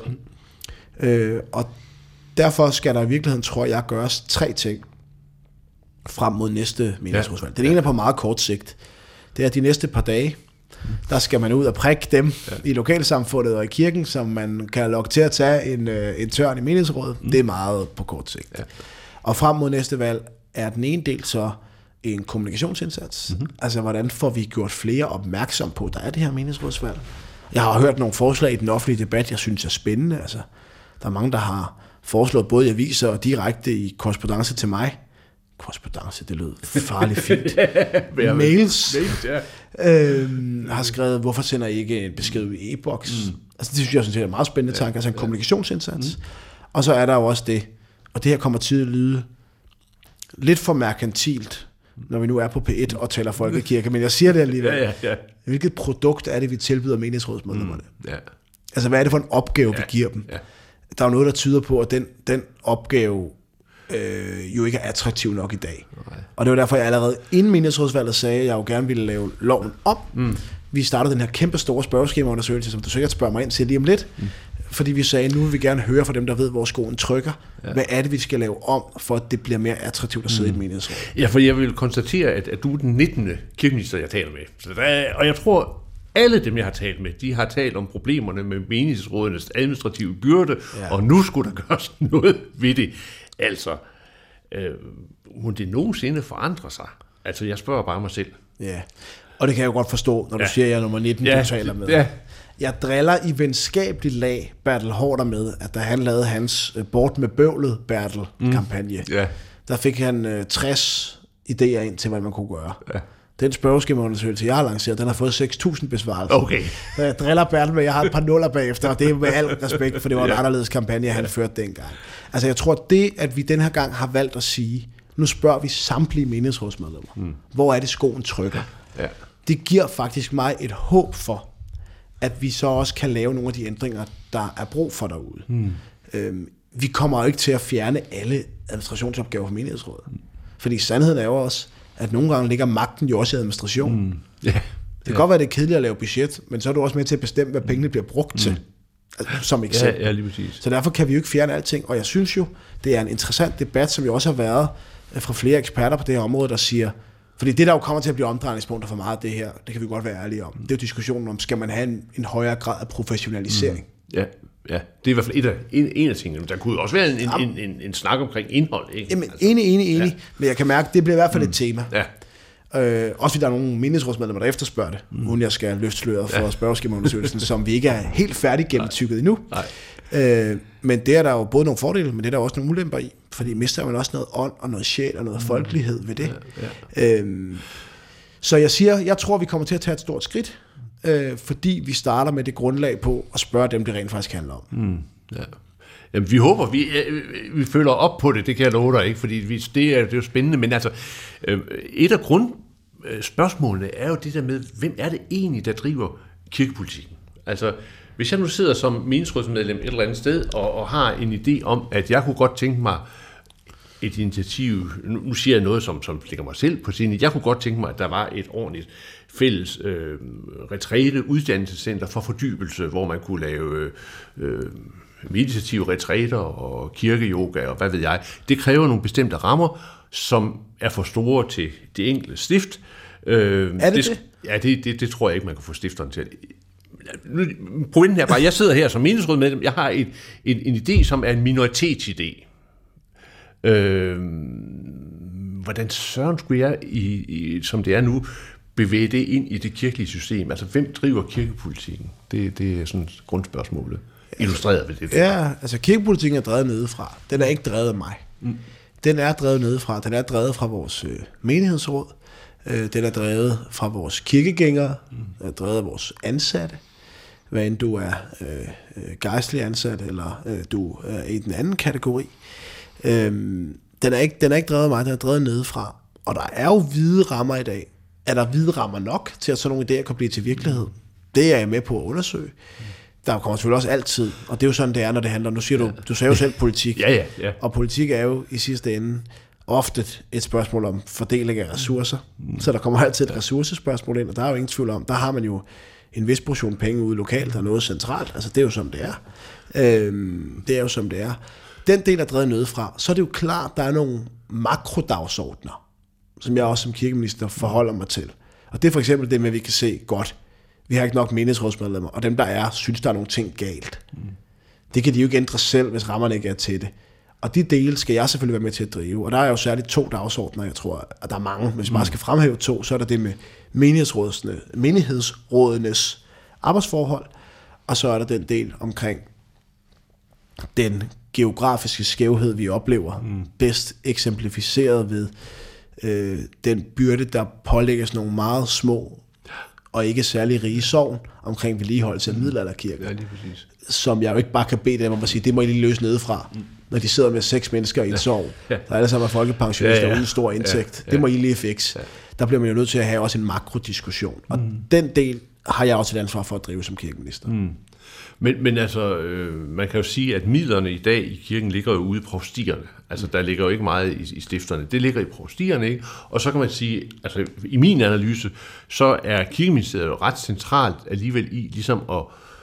Og derfor skal der i virkeligheden, tror jeg, gøres 3 ting frem mod næste menighedsrådsvalg. Den ene er på meget kort sigt. Det er de næste par dage, der skal man ud og prikke dem i lokalsamfundet og i kirken, som man kan lokke til at tage en tørn i menighedsrådet. Det er meget på kort sigt. Ja. Og frem mod næste valg er den ene del så en kommunikationsindsats. Altså, hvordan får vi gjort flere opmærksom på, der er det her menighedsrådsvalg. Jeg har hørt nogle forslag i den offentlige debat, jeg synes er spændende. Altså, der er mange, der har foreslået både i aviser og direkte i korrespondance til mig. Korrespondance, det lød farligt fint. Mails. Har skrevet, hvorfor sender I ikke en besked i e-boks? Altså, det synes jeg er en meget spændende tanke, altså en kommunikationsindsats. Og så er der jo også det, og det her kommer til at lyde lidt for merkantilt, når vi nu er på P1 og taler folkekirke, men jeg siger det alligevel. Hvilket produkt er det, vi tilbyder menighedsrådsmedlemmerne? Altså, hvad er det for en opgave, vi giver dem? Der er jo noget, der tyder på, at den opgave jo ikke er attraktiv nok i dag. Og det var derfor, jeg allerede inden menighedsrådsvalget sagde, at jeg jo gerne ville lave loven om. Vi startede den her kæmpe store spørgeskemaundersøgelse, som du sikkert spørger mig ind til lige om lidt, fordi vi sagde, nu vil vi gerne høre fra dem, der ved, hvor skoen trykker. Hvad er det, vi skal lave om, for at det bliver mere attraktivt at sidde i et menighedsråd? Ja, for jeg vil konstatere, at du er den 19. kirkeminister, jeg taler med. Og jeg tror, alle dem, jeg har talt med, de har talt om problemerne med menighedsrådenes administrative byrde, og nu skulle der gøres noget ved det. Altså, må det nogensinde forandre sig? Altså, jeg spørger bare mig selv. Ja, og det kan jeg jo godt forstå, når du siger, at jeg er nummer 19, du taler med. Ja. Jeg driller i venskabeligt lag Bertel Haarder med, at da han lavede hans Bort med bøvlet Bertel-kampagne, der fik han 60 idéer ind til, hvad man kunne gøre. Ja. Den spørgeskemaundersøgelse, jeg har lanceret, den har fået 6.000 besvarelser. Okay. Så jeg driller Bertel med, jeg har et par nuller bagefter, og det er med al respekt, for det var en anderledes kampagne, han førte dengang. Altså, jeg tror, det, at vi den her gang har valgt at sige, nu spørger vi samtlige menighedsrådsmedlemmer, hvor er det skoen trykker? Ja. Det giver faktisk mig et håb for, at vi så også kan lave nogle af de ændringer, der er brug for derude. Vi kommer jo ikke til at fjerne alle administrationsopgaver fra menighedsrådet. Fordi sandheden er jo også, at nogle gange ligger magten jo også i administration. Det kan godt være, det er kedeligt at lave budget, men så er du også med til at bestemme, hvad pengene bliver brugt til. Altså, som eksempel. Ja, lige præcis. Så derfor kan vi jo ikke fjerne alting. Og jeg synes jo, det er en interessant debat, som jo også har været fra flere eksperter på det her område, der siger, fordi det, der jo kommer til at blive omdrejningspunkter for meget af det her, det kan vi godt være ærlige om. Det er jo diskussionen om, skal man have en højere grad af professionalisering? Ja, det er i hvert fald en af tingene. Der kunne også være en snak omkring indhold. Ikke? Jamen, altså, enig. Men jeg kan mærke, det bliver i hvert fald et tema. Ja. Også fordi der er nogle menighedsrådsmedlemmer, der efterspørger det, uden jeg skal løfte sløret for spørgeskemaundersøgelsen, som vi ikke er helt færdig gennemtykket endnu. Men det er der jo både nogle fordele, men det er der også nogle ulemper i, fordi mister man også noget ånd og noget sjæl og noget folkelighed ved det. Så jeg siger, jeg tror, vi kommer til at tage et stort skridt, fordi vi starter med det grundlag på at spørge dem, det rent faktisk handler om. Jamen, vi håber, vi følger op på det, det kan jeg love dig ikke, fordi det er jo spændende, men altså, et af grundspørgsmålene er jo det der med, hvem er det egentlig, der driver kirkepolitikken? Altså, hvis jeg nu sidder som menighedsrådsmedlem et eller andet sted, og har en idé om, at jeg kunne godt tænke mig et initiativ, nu siger jeg noget, som ligger mig selv på sinde, jeg kunne godt tænke mig, at der var et ordentligt fælles retræte uddannelsescenter for fordybelse, hvor man kunne lave meditative retræter og kirkeyoga og hvad ved jeg. Det kræver nogle bestemte rammer, som er for store til det enkelte stift. Er det? Ja, det tror jeg ikke, man kan få stifteren til. Pointen er bare, jeg sidder her som menighedsrådsmedlem, jeg har en idé, som er en minoritetsidé. Hvordan søren skulle jeg, som det er nu, bevæge det ind i det kirkelige system? Altså, hvem driver kirkepolitikken? Det er sådan grundspørgsmålet. Illustreret ved det. Ja, altså kirkepolitikken er drevet nedefra. Den er ikke drevet af mig. Den er drevet nedefra. Den er drevet fra vores menighedsråd. Den er drevet fra vores kirkegængere. Den er drevet af vores ansatte. Hvad end du er gejstlig ansat, eller du er i den anden kategori. Den er ikke drevet af mig, den er drevet nedefra. Og der er jo hvide rammer i dag. Er der hvide rammer nok til, at sådan nogle idéer kan blive til virkelighed? Det er jeg med på at undersøge. der kommer selvfølgelig også altid, og det er jo sådan, det er, når det handler. Nu siger du sagde jo selv politik, ja. Og politik er jo i sidste ende ofte et spørgsmål om fordeling af ressourcer, så der kommer altid et ressourcespørgsmål ind, og der er jo ingen tvivl om, der har man jo en vis portion penge ude lokalt, og noget centralt, altså det er jo som det er. Det er jo som det er. Den del er drevet nedefra, så er det jo klart, der er nogle makrodagsordener, som jeg også som kirkeminister forholder mig til. Og det er for eksempel det med, at vi kan se godt, vi har ikke nok menighedsrådsmedlemmer, og dem der er, synes der er nogle ting galt. Det kan de jo ikke ændre selv, hvis rammerne ikke er til det. Og de dele skal jeg selvfølgelig være med til at drive. Og der er jo særligt 2 dagsordner, jeg tror, at der er mange. Hvis man bare skal fremhæve 2, så er der det med menighedsrådenes arbejdsforhold, og så er der den del omkring den geografiske skævhed, vi oplever, bedst eksemplificeret ved den byrde, der pålægges nogle meget små og ikke særlig rige sogn omkring vedligeholdelse af middelalderkirker. Ja, lige præcis. Som jeg jo ikke bare kan bede dem om at sige, det må I lige løse nedefra, når de sidder med 6 mennesker i et sogn, der alle sammen er folkepensionister uden stor indtægt. Det må I lige fikse. Der bliver man jo nødt til at have også en makrodiskussion. Og den del har jeg også et ansvar for at drive som kirkeminister. Men altså, man kan jo sige, at midlerne i dag i kirken ligger jo ude i provstierne. Altså, der ligger jo ikke meget i stifterne. Det ligger i provstierne, ikke? Og så kan man sige, altså i min analyse, så er kirkeministeriet jo ret centralt alligevel i, ligesom at,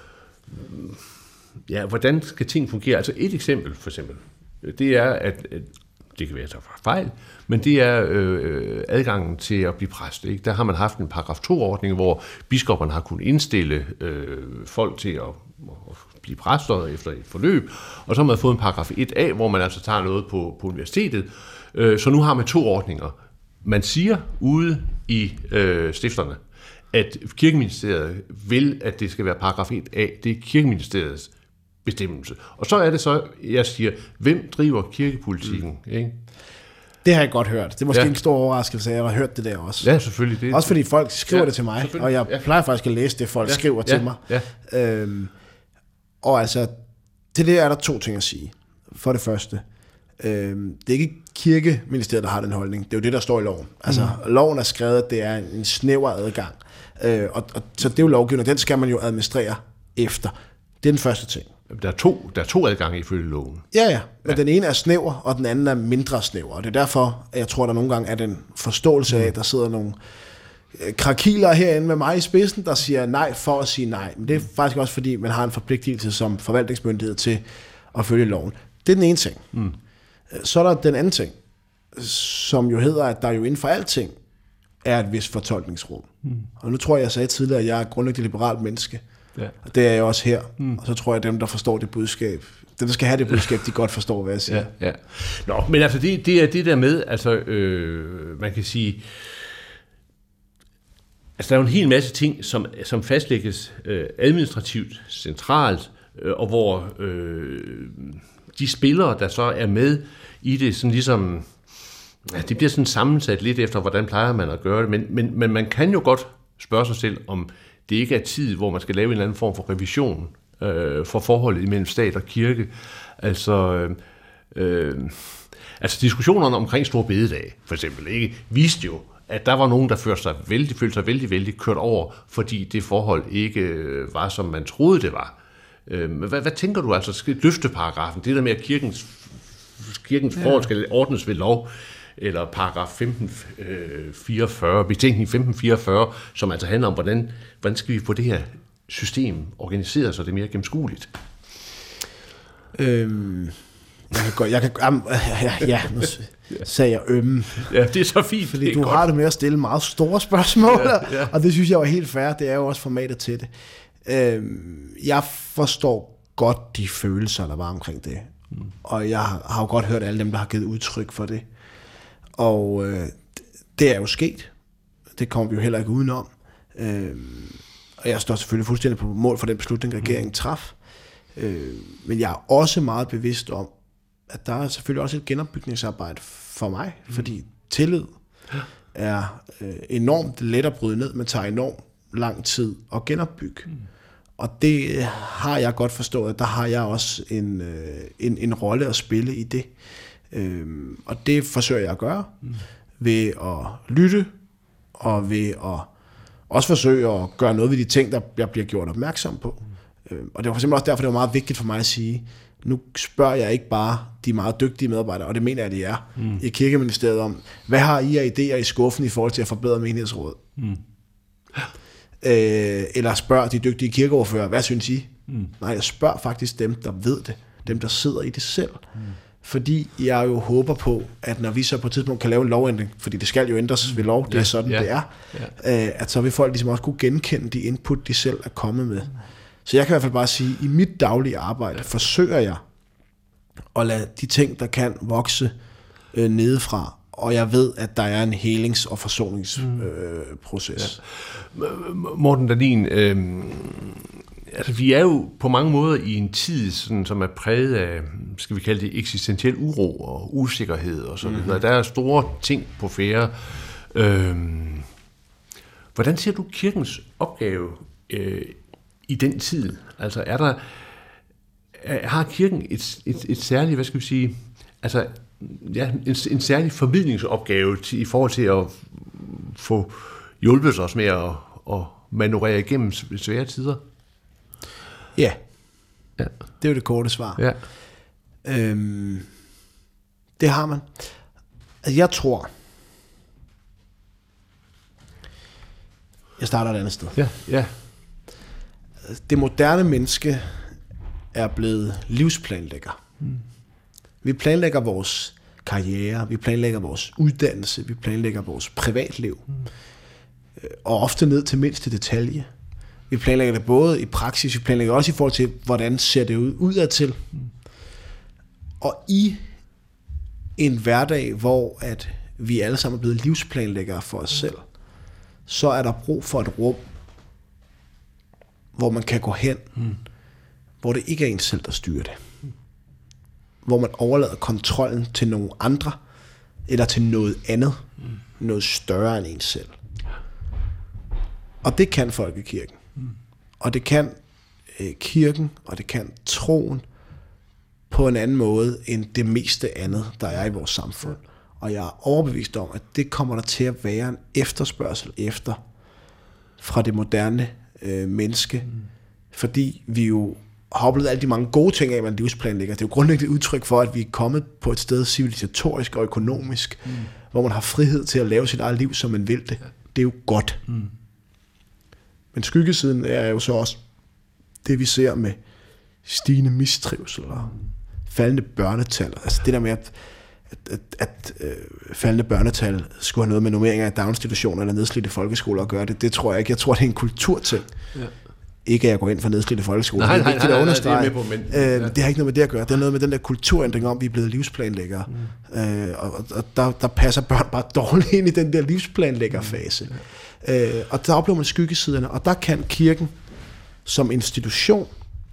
ja, hvordan skal ting fungere? Altså et eksempel, for eksempel, det er, at det kan være, at der var fejl, men det er adgangen til at blive præst. Ikke? Der har man haft en paragraf 2-ordning, hvor biskopperne har kunnet indstille folk til at blive præster efter et forløb, og så har man fået en paragraf 1a, hvor man altså tager noget på universitetet. Så nu har man 2 ordninger. Man siger ude i stifterne, at Kirkeministeriet vil, at det skal være paragraf 1a. Det er Kirkeministeriets bestemmelse. Og så er det så, jeg siger, hvem driver kirkepolitikken? Ikke? Det har jeg godt hørt. Det er måske en stor overraskelse, jeg har hørt det der også. Ja, selvfølgelig. Det. Også fordi folk skriver det til mig, og jeg plejer faktisk at læse det, folk skriver til mig. Ja. Og altså, til det er der 2 ting at sige. For det første, det er ikke Kirkeministeriet, der har den holdning. Det er jo det, der står i loven. Altså, loven er skrevet, at det er en snæver adgang. Så det er jo lovgivning, den skal man jo administrere efter. Det er den første ting. Der er to adgange ifølge loven. Ja, men den ene er snæver, og den anden er mindre snæver. Og det er derfor, at jeg tror, der nogle gange er den forståelse af, at der sidder nogle krakiler herinde med mig i spidsen, der siger nej for at sige nej. Men det er faktisk også, fordi man har en forpligtelse som forvaltningsmyndighed til at følge loven. Det er den ene ting. Så er der den anden ting, som jo hedder, at der jo inden for alting er et vist fortolkningsrum. Og nu tror jeg sagde tidligere, at jeg er grundlæggende liberalt menneske. Ja. Og det er jeg også her. Og så tror jeg, at dem, der forstår det budskab, dem, der skal have det budskab, de godt forstår, hvad jeg siger. Ja. Nå, men altså, det er det der med, altså, man kan sige, altså, der er jo en hel masse ting, som fastlægges administrativt, centralt, og hvor de spillere, der så er med i det, sådan ligesom, ja, det bliver sådan sammensat lidt efter, hvordan plejer man at gøre det, men man kan jo godt spørge sig selv, om det ikke er tid, hvor man skal lave en eller anden form for revision for forholdet imellem stat og kirke. Altså diskussionerne omkring Store Bededag, for eksempel, ikke, viste jo, at der var nogen, der følte sig vældig kørt over, fordi det forhold ikke var, som man troede, det var. Hvad tænker du altså? Løfteparagrafen, det der med, at kirkens forhold skal ordnes ved lov, eller paragraf 1544, betænkning 1544, som altså handler om, hvordan skal vi få det her system organiseret, så det er mere gennemskueligt? Nu sagde jeg Ja, det er så fint. Fordi du har det med at stille meget store spørgsmål, og det synes jeg var helt fair. Det er jo også formatet til det. Jeg forstår godt de følelser, der var omkring det. Og jeg har jo godt hørt alle dem, der har givet udtryk for det. Og det er jo sket. Det kommer vi jo heller ikke udenom. Og jeg står selvfølgelig fuldstændig på mål for den beslutning, regeringen traf. Men jeg er også meget bevidst om, at der er selvfølgelig også et genopbygningsarbejde for mig, fordi tillid er enormt let at bryde ned, men tager enormt lang tid at genopbygge. Og det har jeg godt forstået, at der har jeg også en rolle at spille i det. Og det forsøger jeg at gøre ved at lytte, og ved at også forsøge at gøre noget ved de ting, der jeg bliver gjort opmærksom på. Og det var for eksempel også derfor, det var meget vigtigt for mig at sige, nu spørger jeg ikke bare de meget dygtige medarbejdere, og det mener jeg, de er, i Kirkeministeriet om, hvad har I af idéer i skuffen i forhold til at forbedre menighedsrådet? Eller spørg de dygtige kirkeordfører, hvad synes I? Nej, jeg spørger faktisk dem, der ved det, dem, der sidder i det selv. Fordi jeg jo håber på, at når vi så på et tidspunkt kan lave en lovændring, fordi det skal jo ændres ved lov, det er sådan, det er, at så vil folk ligesom også kunne genkende de input, de selv er kommet med. Så jeg kan i hvert fald bare sige, at i mit daglige arbejde forsøger jeg at lade de ting, der kan vokse nedefra, og jeg ved, at der er en helings- og forsoningsproces. Morten Dahlin, altså vi er jo på mange måder i en tid, sådan, som er præget af, skal vi kalde det, eksistentiel uro og usikkerhed og sådan noget. Der er store ting på færde. Hvordan ser du kirkens opgave i den tid? Altså har kirken et særligt, hvad skal vi sige, altså en særlig formidlingsopgave i forhold til at få hjulpet os med at manøvrere igennem svære tider? Ja. Det er jo det korte svar. Ja. Det har man. Altså, jeg tror, jeg starter et andet sted. Ja. Det moderne menneske er blevet livsplanlægger. Vi planlægger vores karriere, vi planlægger vores uddannelse, vi planlægger vores privatliv, og ofte ned til mindste detalje. Vi planlægger det både i praksis, vi planlægger også i forhold til, hvordan ser det ud udadtil. Og i en hverdag, hvor at vi alle sammen er blevet livsplanlæggere for os selv, så er der brug for et rum, hvor man kan gå hen, hvor det ikke er en selv, der styrer det. Hvor man overlader kontrollen til nogle andre, eller til noget andet, noget større end en selv. Og det kan folkekirken. Og det kan kirken, og det kan troen på en anden måde, end det meste andet, der er i vores samfund. Og jeg er overbevist om, at det kommer der til at være en efterspørgsel efter fra det moderne menneske. Fordi vi jo har oplevet alle de mange gode ting af, man livsplanlægger. Det er jo grundlæggende et udtryk for, at vi er kommet på et sted civilisatorisk og økonomisk, hvor man har frihed til at lave sit eget liv, som man vil det. Det er jo godt. Men skyggesiden er jo så også det, vi ser med stigende mistrivsel og faldende børnetal. Altså det der med, at faldende børnetal skulle have noget med normeringer af daginstitutioner eller nedslidte folkeskoler at gøre, det tror jeg ikke. Jeg tror, det er en kulturting. Ja. Ikke at jeg går ind for nedslidte folkeskoler. Nej, det er vigtigt at understrege. Det er med på, men, det har ikke noget med det at gøre. Det er noget med den der kulturændring om, vi er blevet livsplanlæggere. Og der passer børn bare dårligt ind i den der livsplanlæggerfase. Og der oplever man skyggesiderne, og der kan kirken som institution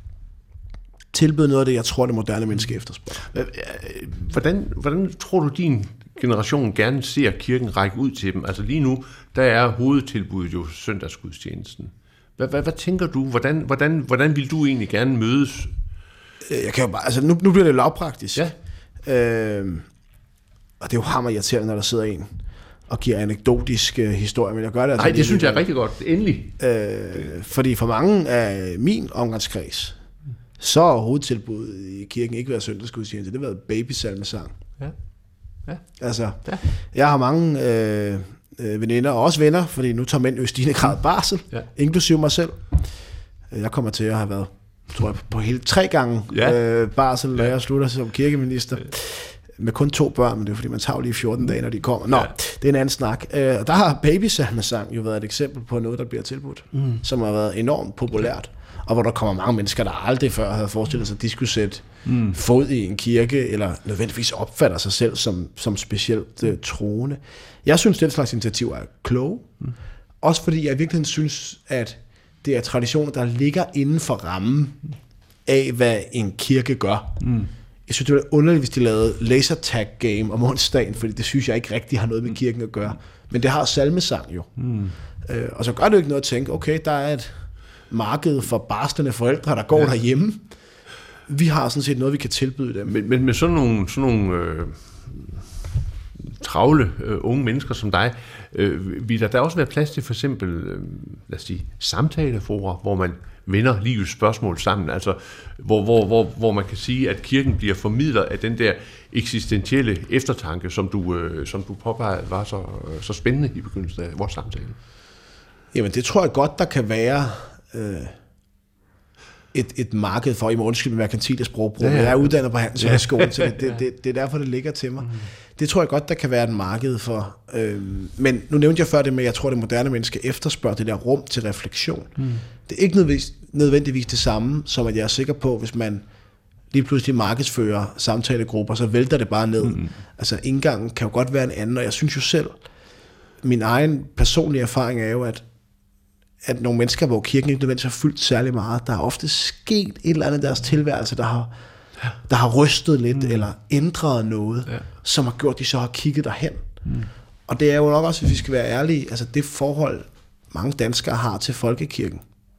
tilbyde noget af det, jeg tror, det moderne menneske efterspørger. Hvordan tror du, din generation gerne ser kirken række ud til dem? Altså lige nu, der er hovedtilbuddet jo søndagsgudstjenesten. Hvad tænker du? Hvordan vil du egentlig gerne mødes? Jeg kan jo bare, altså nu bliver det lavpraktisk. Ja. Og det er jo hammerirriterende, når der sidder en og giver anekdotisk historie, men jeg gør det altså. Nej, det synes jeg er rigtig godt. Endelig. Fordi for mange af min omgangskreds, så har hovedtilbuddet i kirken ikke været søndagsgudstjeneste, det har været babysalmesang. Ja. Altså, jeg har mange veninder, og også venner, fordi nu tager mænd jo i stigende grad barsel, inklusive mig selv. Jeg kommer til at have været, tror jeg, på hele 3 gange barsel, når jeg slutter som kirkeminister. Med kun 2 børn, men det er fordi, man tager lige 14 dage, når de kommer. Nå, det er en anden snak. Og der har babysalmesang jo været et eksempel på noget, der bliver tilbudt, som har været enormt populært, og hvor der kommer mange mennesker, der aldrig før havde forestillet sig, at de skulle sætte fod i en kirke, eller nødvendigvis opfatter sig selv som specielt troende. Jeg synes, den slags initiativer er kloge, også fordi jeg i virkeligheden synes, at det er traditioner, der ligger inden for rammen af, hvad en kirke gør. Jeg synes, det var underligt, hvis de lavede lasertag game om onsdagen, fordi det synes jeg ikke rigtig har noget med kirken at gøre. Men det har salmesang jo. Og så gør det jo ikke noget at tænke, okay, der er et marked for barslende forældre, der går derhjemme. Vi har sådan set noget, vi kan tilbyde dem. Men med sådan nogle travle unge mennesker som dig, vil der også være plads til for eksempel, lad os sige, samtalefora, hvor man vender livets spørgsmål sammen, altså hvor man kan sige, at kirken bliver formidler af den der eksistentielle eftertanke, som du påpegede var så spændende i begyndelsen af vores samtale. Jamen det tror jeg godt, der kan være et marked for, i undskyld med merkantile sprogbrug. Jeg er uddannet på Handelshøjskolen, så det er derfor, det ligger til mig. Det tror jeg godt, der kan være et marked for. Men nu nævnte jeg før det med, jeg tror, det moderne menneske efterspørger det der rum til refleksion. Det er ikke nødvendigvis det samme, som at jeg er sikker på, hvis man lige pludselig markedsfører samtalegrupper, så vælter det bare ned. Altså indgangen kan jo godt være en anden, og jeg synes jo selv, min egen personlige erfaring er jo, at nogle mennesker, hvor kirken ikke nødvendigvis har fyldt særlig meget, der har ofte sket et eller andet i deres tilværelse, der har rystet lidt, eller ændret noget, som har gjort, at de så har kigget derhen. Og det er jo nok også, hvis vi skal være ærlige, altså det forhold, mange danskere har til folkekirken.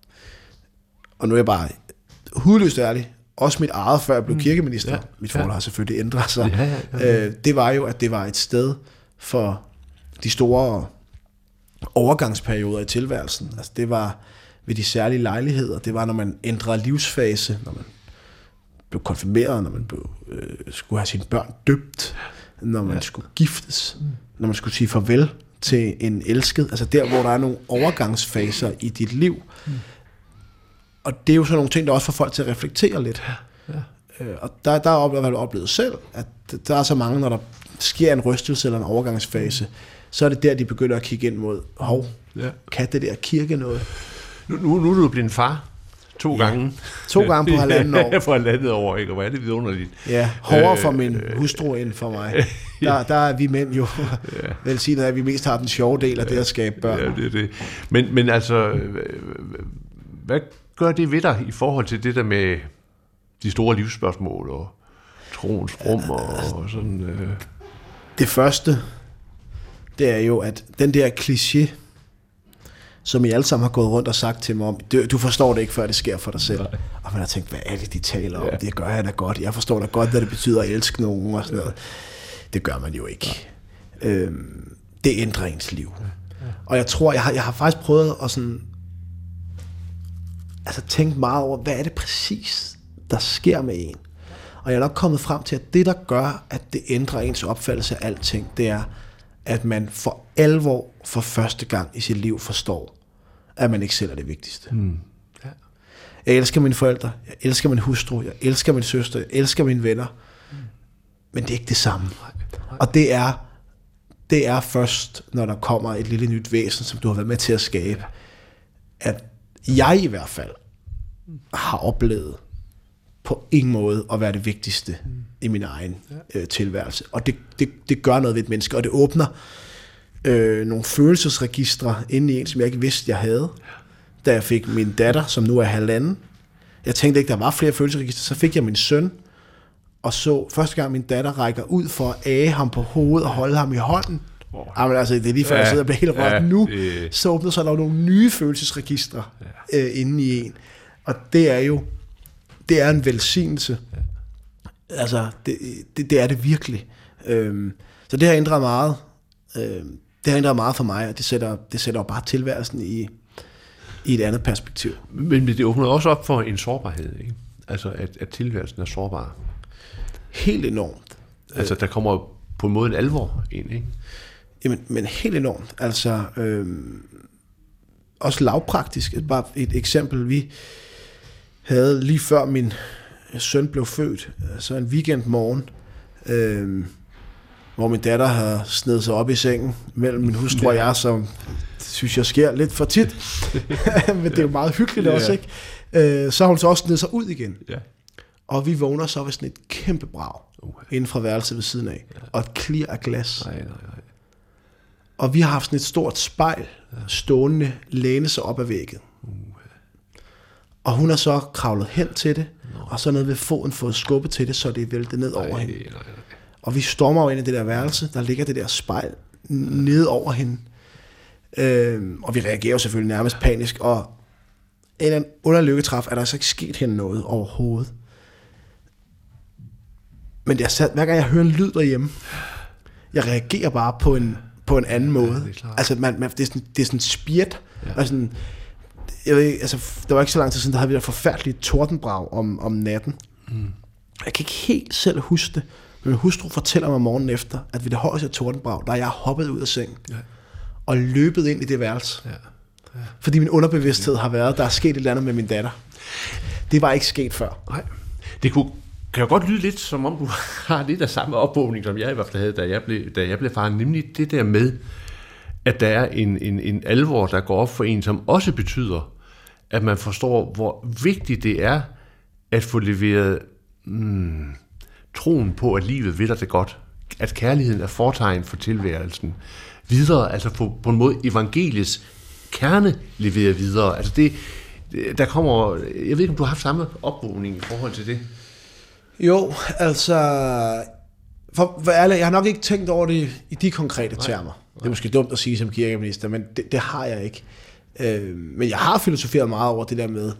Og nu er jeg bare hudløst ærlig, også mit eget, før jeg blev kirkeminister, mit forhold har selvfølgelig ændret sig, det var jo, at det var et sted for de store overgangsperioder i tilværelsen. Altså det var ved de særlige lejligheder, det var, når man ændrede livsfase, når man blev konfirmeret, når man skulle have sine børn døbt, når man skulle giftes, når man skulle sige farvel til en elsket, altså der, hvor der er nogle overgangsfaser i dit liv. Og det er jo sådan nogle ting, der også får folk til at reflektere lidt. Og der har jeg oplevet selv, at der er så mange, når der sker en rystelse eller en overgangsfase, så er det der, de begynder at kigge ind mod, kan det der kirke noget? Nu er du blevet en far 2 gange. 2 gange på 1,5 år. På 1,5 år, ikke? Og hvor er det vidunderligt. Ja, hårdere for min hustru end for mig. Der er vi mænd jo, vel sige, at vi mest har den sjove del af det at skabe børn. Ja, det er det. Men altså, hvad gør det ved dig i forhold til det der med de store livsspørgsmål og troens rum og sådan? Det første, det er jo, at den der kliché, som I alle sammen har gået rundt og sagt til mig om, du forstår det ikke, før det sker for dig selv. Nej. Og man har tænkt, hvad er det, de taler om? Det gør jeg da godt. Jeg forstår da godt, hvad det betyder at elske nogen og sådan noget. Det gør man jo ikke. Det ændrer ens liv. Og jeg tror, jeg har faktisk prøvet at sådan, altså tænke meget over, hvad er det præcis, der sker med en? Og jeg er nok kommet frem til, at det, der gør, at det ændrer ens opfattelse af alting, det er, at man for alvor for første gang i sit liv forstår, at man ikke selv er det vigtigste. Jeg elsker mine forældre, jeg elsker min hustru, jeg elsker min søster, jeg elsker mine venner, men det er ikke det samme. Og det er først, når der kommer et lille nyt væsen, som du har været med til at skabe, at jeg i hvert fald har oplevet på ingen måde at være det vigtigste i min egen tilværelse. Og det gør noget ved et menneske, og det åbner nogle følelsesregistre inde i en, som jeg ikke vidste, jeg havde. Da jeg fik min datter, som nu er 1,5. Jeg tænkte ikke, der var flere følelsesregistre. Så fik jeg min søn, og så første gang min datter rækker ud for at age ham på hovedet og holde ham i hånden. Jamen, altså, det er lige før jeg sidder og bliver helt rørt nu. Så åbner sig der nogle nye følelsesregistre inde i en. Og det er en velsignelse. Altså, det er det virkelig. Så det har ændret meget. Det har ændret meget for mig, og det sætter jo bare tilværelsen i et andet perspektiv. Men det åbner også op for en sårbarhed, ikke? Altså, at tilværelsen er sårbar. Helt enormt. Altså, der kommer på en måde en alvor ind, ikke? Jamen, men helt enormt. Altså, også lavpraktisk. Bare et eksempel, vi havde lige før min søn blev født, så en weekendmorgen, hvor min datter havde snedet sig op i sengen mellem min hustru og jeg, som synes jeg sker lidt for tit, men det er jo meget hyggeligt også, ikke? Så har hun så også snedet sig ud igen. Og vi vågner så ved sådan et kæmpe brag inden fra værelset ved siden af, og et klirr af glas. Og vi har haft sådan et stort spejl stående, læne sig op ad væggen. Og hun har så kravlet hen til det, og så nede ved foden fået skubbet til det, så det er væltet ned over hende. Og vi stormer ind i det der værelse, der ligger det der spejl nede over hende. Og vi reagerer selvfølgelig nærmest panisk, og under lykketræf er der så ikke sket hende noget overhovedet. Men hver gang jeg hører en lyd derhjemme, jeg reagerer bare på en anden måde. Det er altså det er sådan spirt, og sådan, jeg ved, altså, der var ikke så lang tid siden, der havde vi der forfærdelige tordenbrag om natten. Jeg kan ikke helt selv huske det, men min hustru fortæller mig morgenen efter, at ved det højeste tordenbrag, der er jeg hoppet ud af sengen og løbet ind i det værelse. Ja. Fordi min underbevidsthed har været, der er sket et eller andet med min datter. Det var ikke sket før. Nej. Det kan jo godt lyde lidt, som om du har lidt af samme opvågning, som jeg i hvert fald havde, da jeg blev far. Nemlig det der med, at der er en alvor, der går op for en, som også betyder, at man forstår, hvor vigtigt det er at få leveret troen på, at livet vil dig det godt. At kærligheden er fortegn for tilværelsen videre, altså på en måde evangeliets kerne leveret videre. Altså det, der kommer, jeg ved ikke, om du har haft samme opvågning i forhold til det? Jo, altså, for ærlig, jeg har nok ikke tænkt over det i de konkrete termer. Det er måske dumt at sige som kirkeminister, men det har jeg ikke. Men jeg har filosoferet meget over det der med,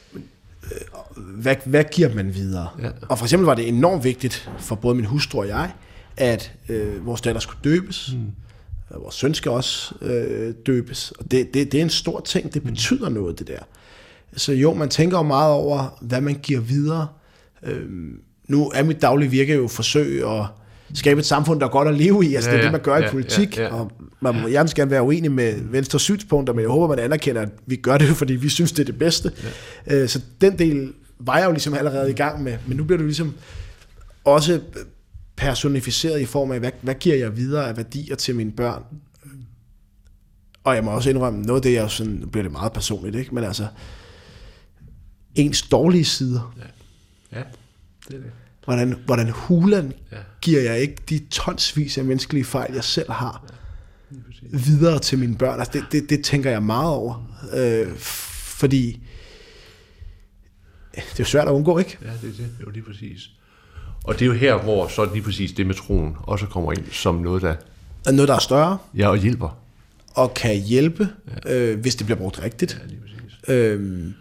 hvad giver man videre? Ja. Og for eksempel var det enormt vigtigt for både min hustru og jeg, at vores datter skulle døbes. Vores søn skal også døbes. Og det er en stor ting. Det betyder noget, det der. Så jo, man tænker jo meget over, hvad man giver videre. Nu er mit daglige virke jo forsøg at skabe et samfund, der er godt at leve i. Altså det er det, man gør i politik. Og man må gerne være uenig med Venstres synspunkter, men jeg håber, man anerkender, at vi gør det jo, fordi vi synes, det er det bedste. Så den del var jeg jo ligesom allerede i gang med. Men nu bliver det ligesom også personificeret i form af, hvad giver jeg videre af værdier til mine børn? Og jeg må også indrømme, noget af det, jeg sådan, nu bliver det meget personligt, ikke? Men altså, ens dårlige sider. Ja, det er det. Hvordan hulen giver jeg ikke de tonsvis af menneskelige fejl, jeg selv har, videre til mine børn. Altså det tænker jeg meget over. Fordi det er jo svært at undgå, ikke? Ja, det er det. Det er jo lige præcis. Og det er jo her, hvor så lige præcis det med troen også kommer ind som noget, der er større. Ja, og hjælper. Og kan hjælpe, hvis det bliver brugt rigtigt. Ja, lige præcis.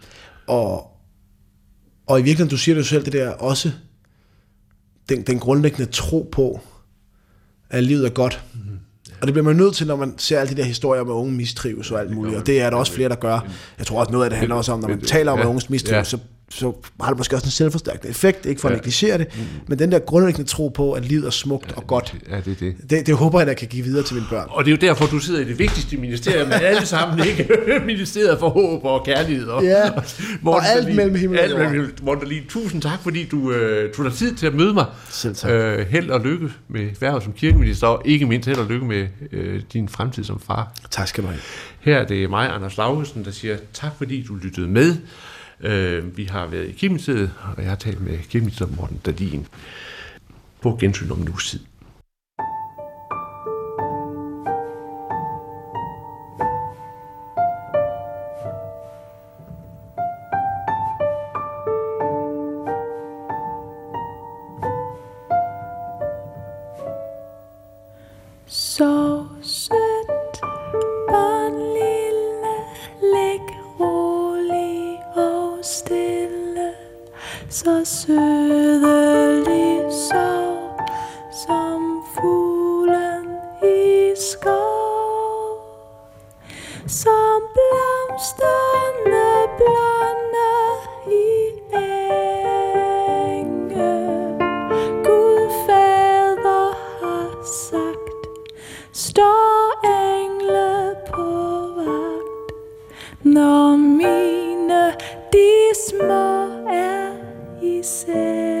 Og i virkeligheden, du siger det jo selv, det der også, den grundlæggende tro på, at livet er godt. Mm-hmm. Ja. Og det bliver man nødt til, når man ser alle de der historier om, at unge mistrives og alt muligt. Og det er der også flere, der gør. Jeg tror også, noget af det handler også om, når man taler om, at unge mistrives, så har det måske også en selvforstærkende effekt, ikke for at negligere det, men den der grundlæggende tro på, at livet er smukt og godt, det håber jeg, der kan give videre til mine børn. Og det er jo derfor, du sidder i det vigtigste ministerium, men alle sammen, ikke? Ministeriet for håb og kærlighed. Og alt mellem himmel og jord. Morten Dahlin, tusind tak, fordi du tog dig tid til at møde mig. Selv tak. Held og lykke med hvervet som kirkeminister, og ikke mindst held og lykke med din fremtid som far. Tak skal du have. Her er det mig, Anders Laugesen, der siger tak, fordi du lyttede med. Vi har været i Kirkeministeriet, og jeg har talt med kirkeminister Morten Dahlin på gensyn om en uges tid. Så sødt, barn lille, lig rolig og stille, så sødelig sov, som fuglen i skov, som blomsterne blonde i enge. Gud fader har sagt, står engle på vagt, når mine de små er i senge.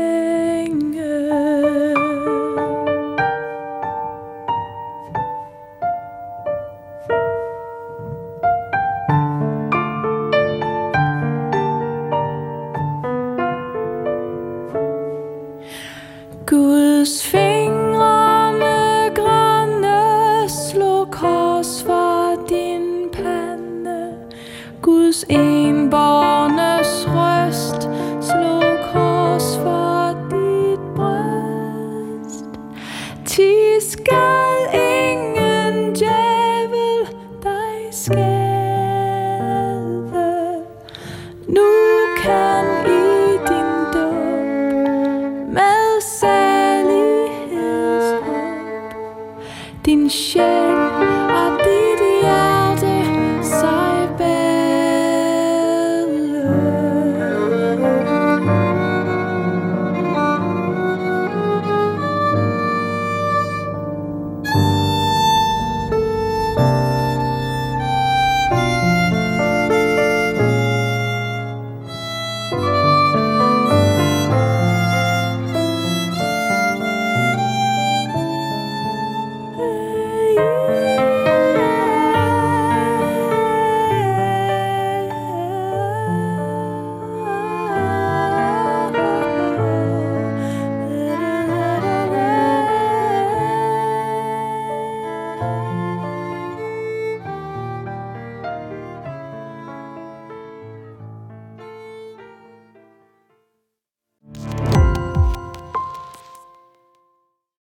Guds fingre med grønne slog kors for din pande. Guds enbårnes røst slog kors for dit bryst. Ti skal ingen djævel dig skade. Nu kan i din dåb med salighedshåb din sjæl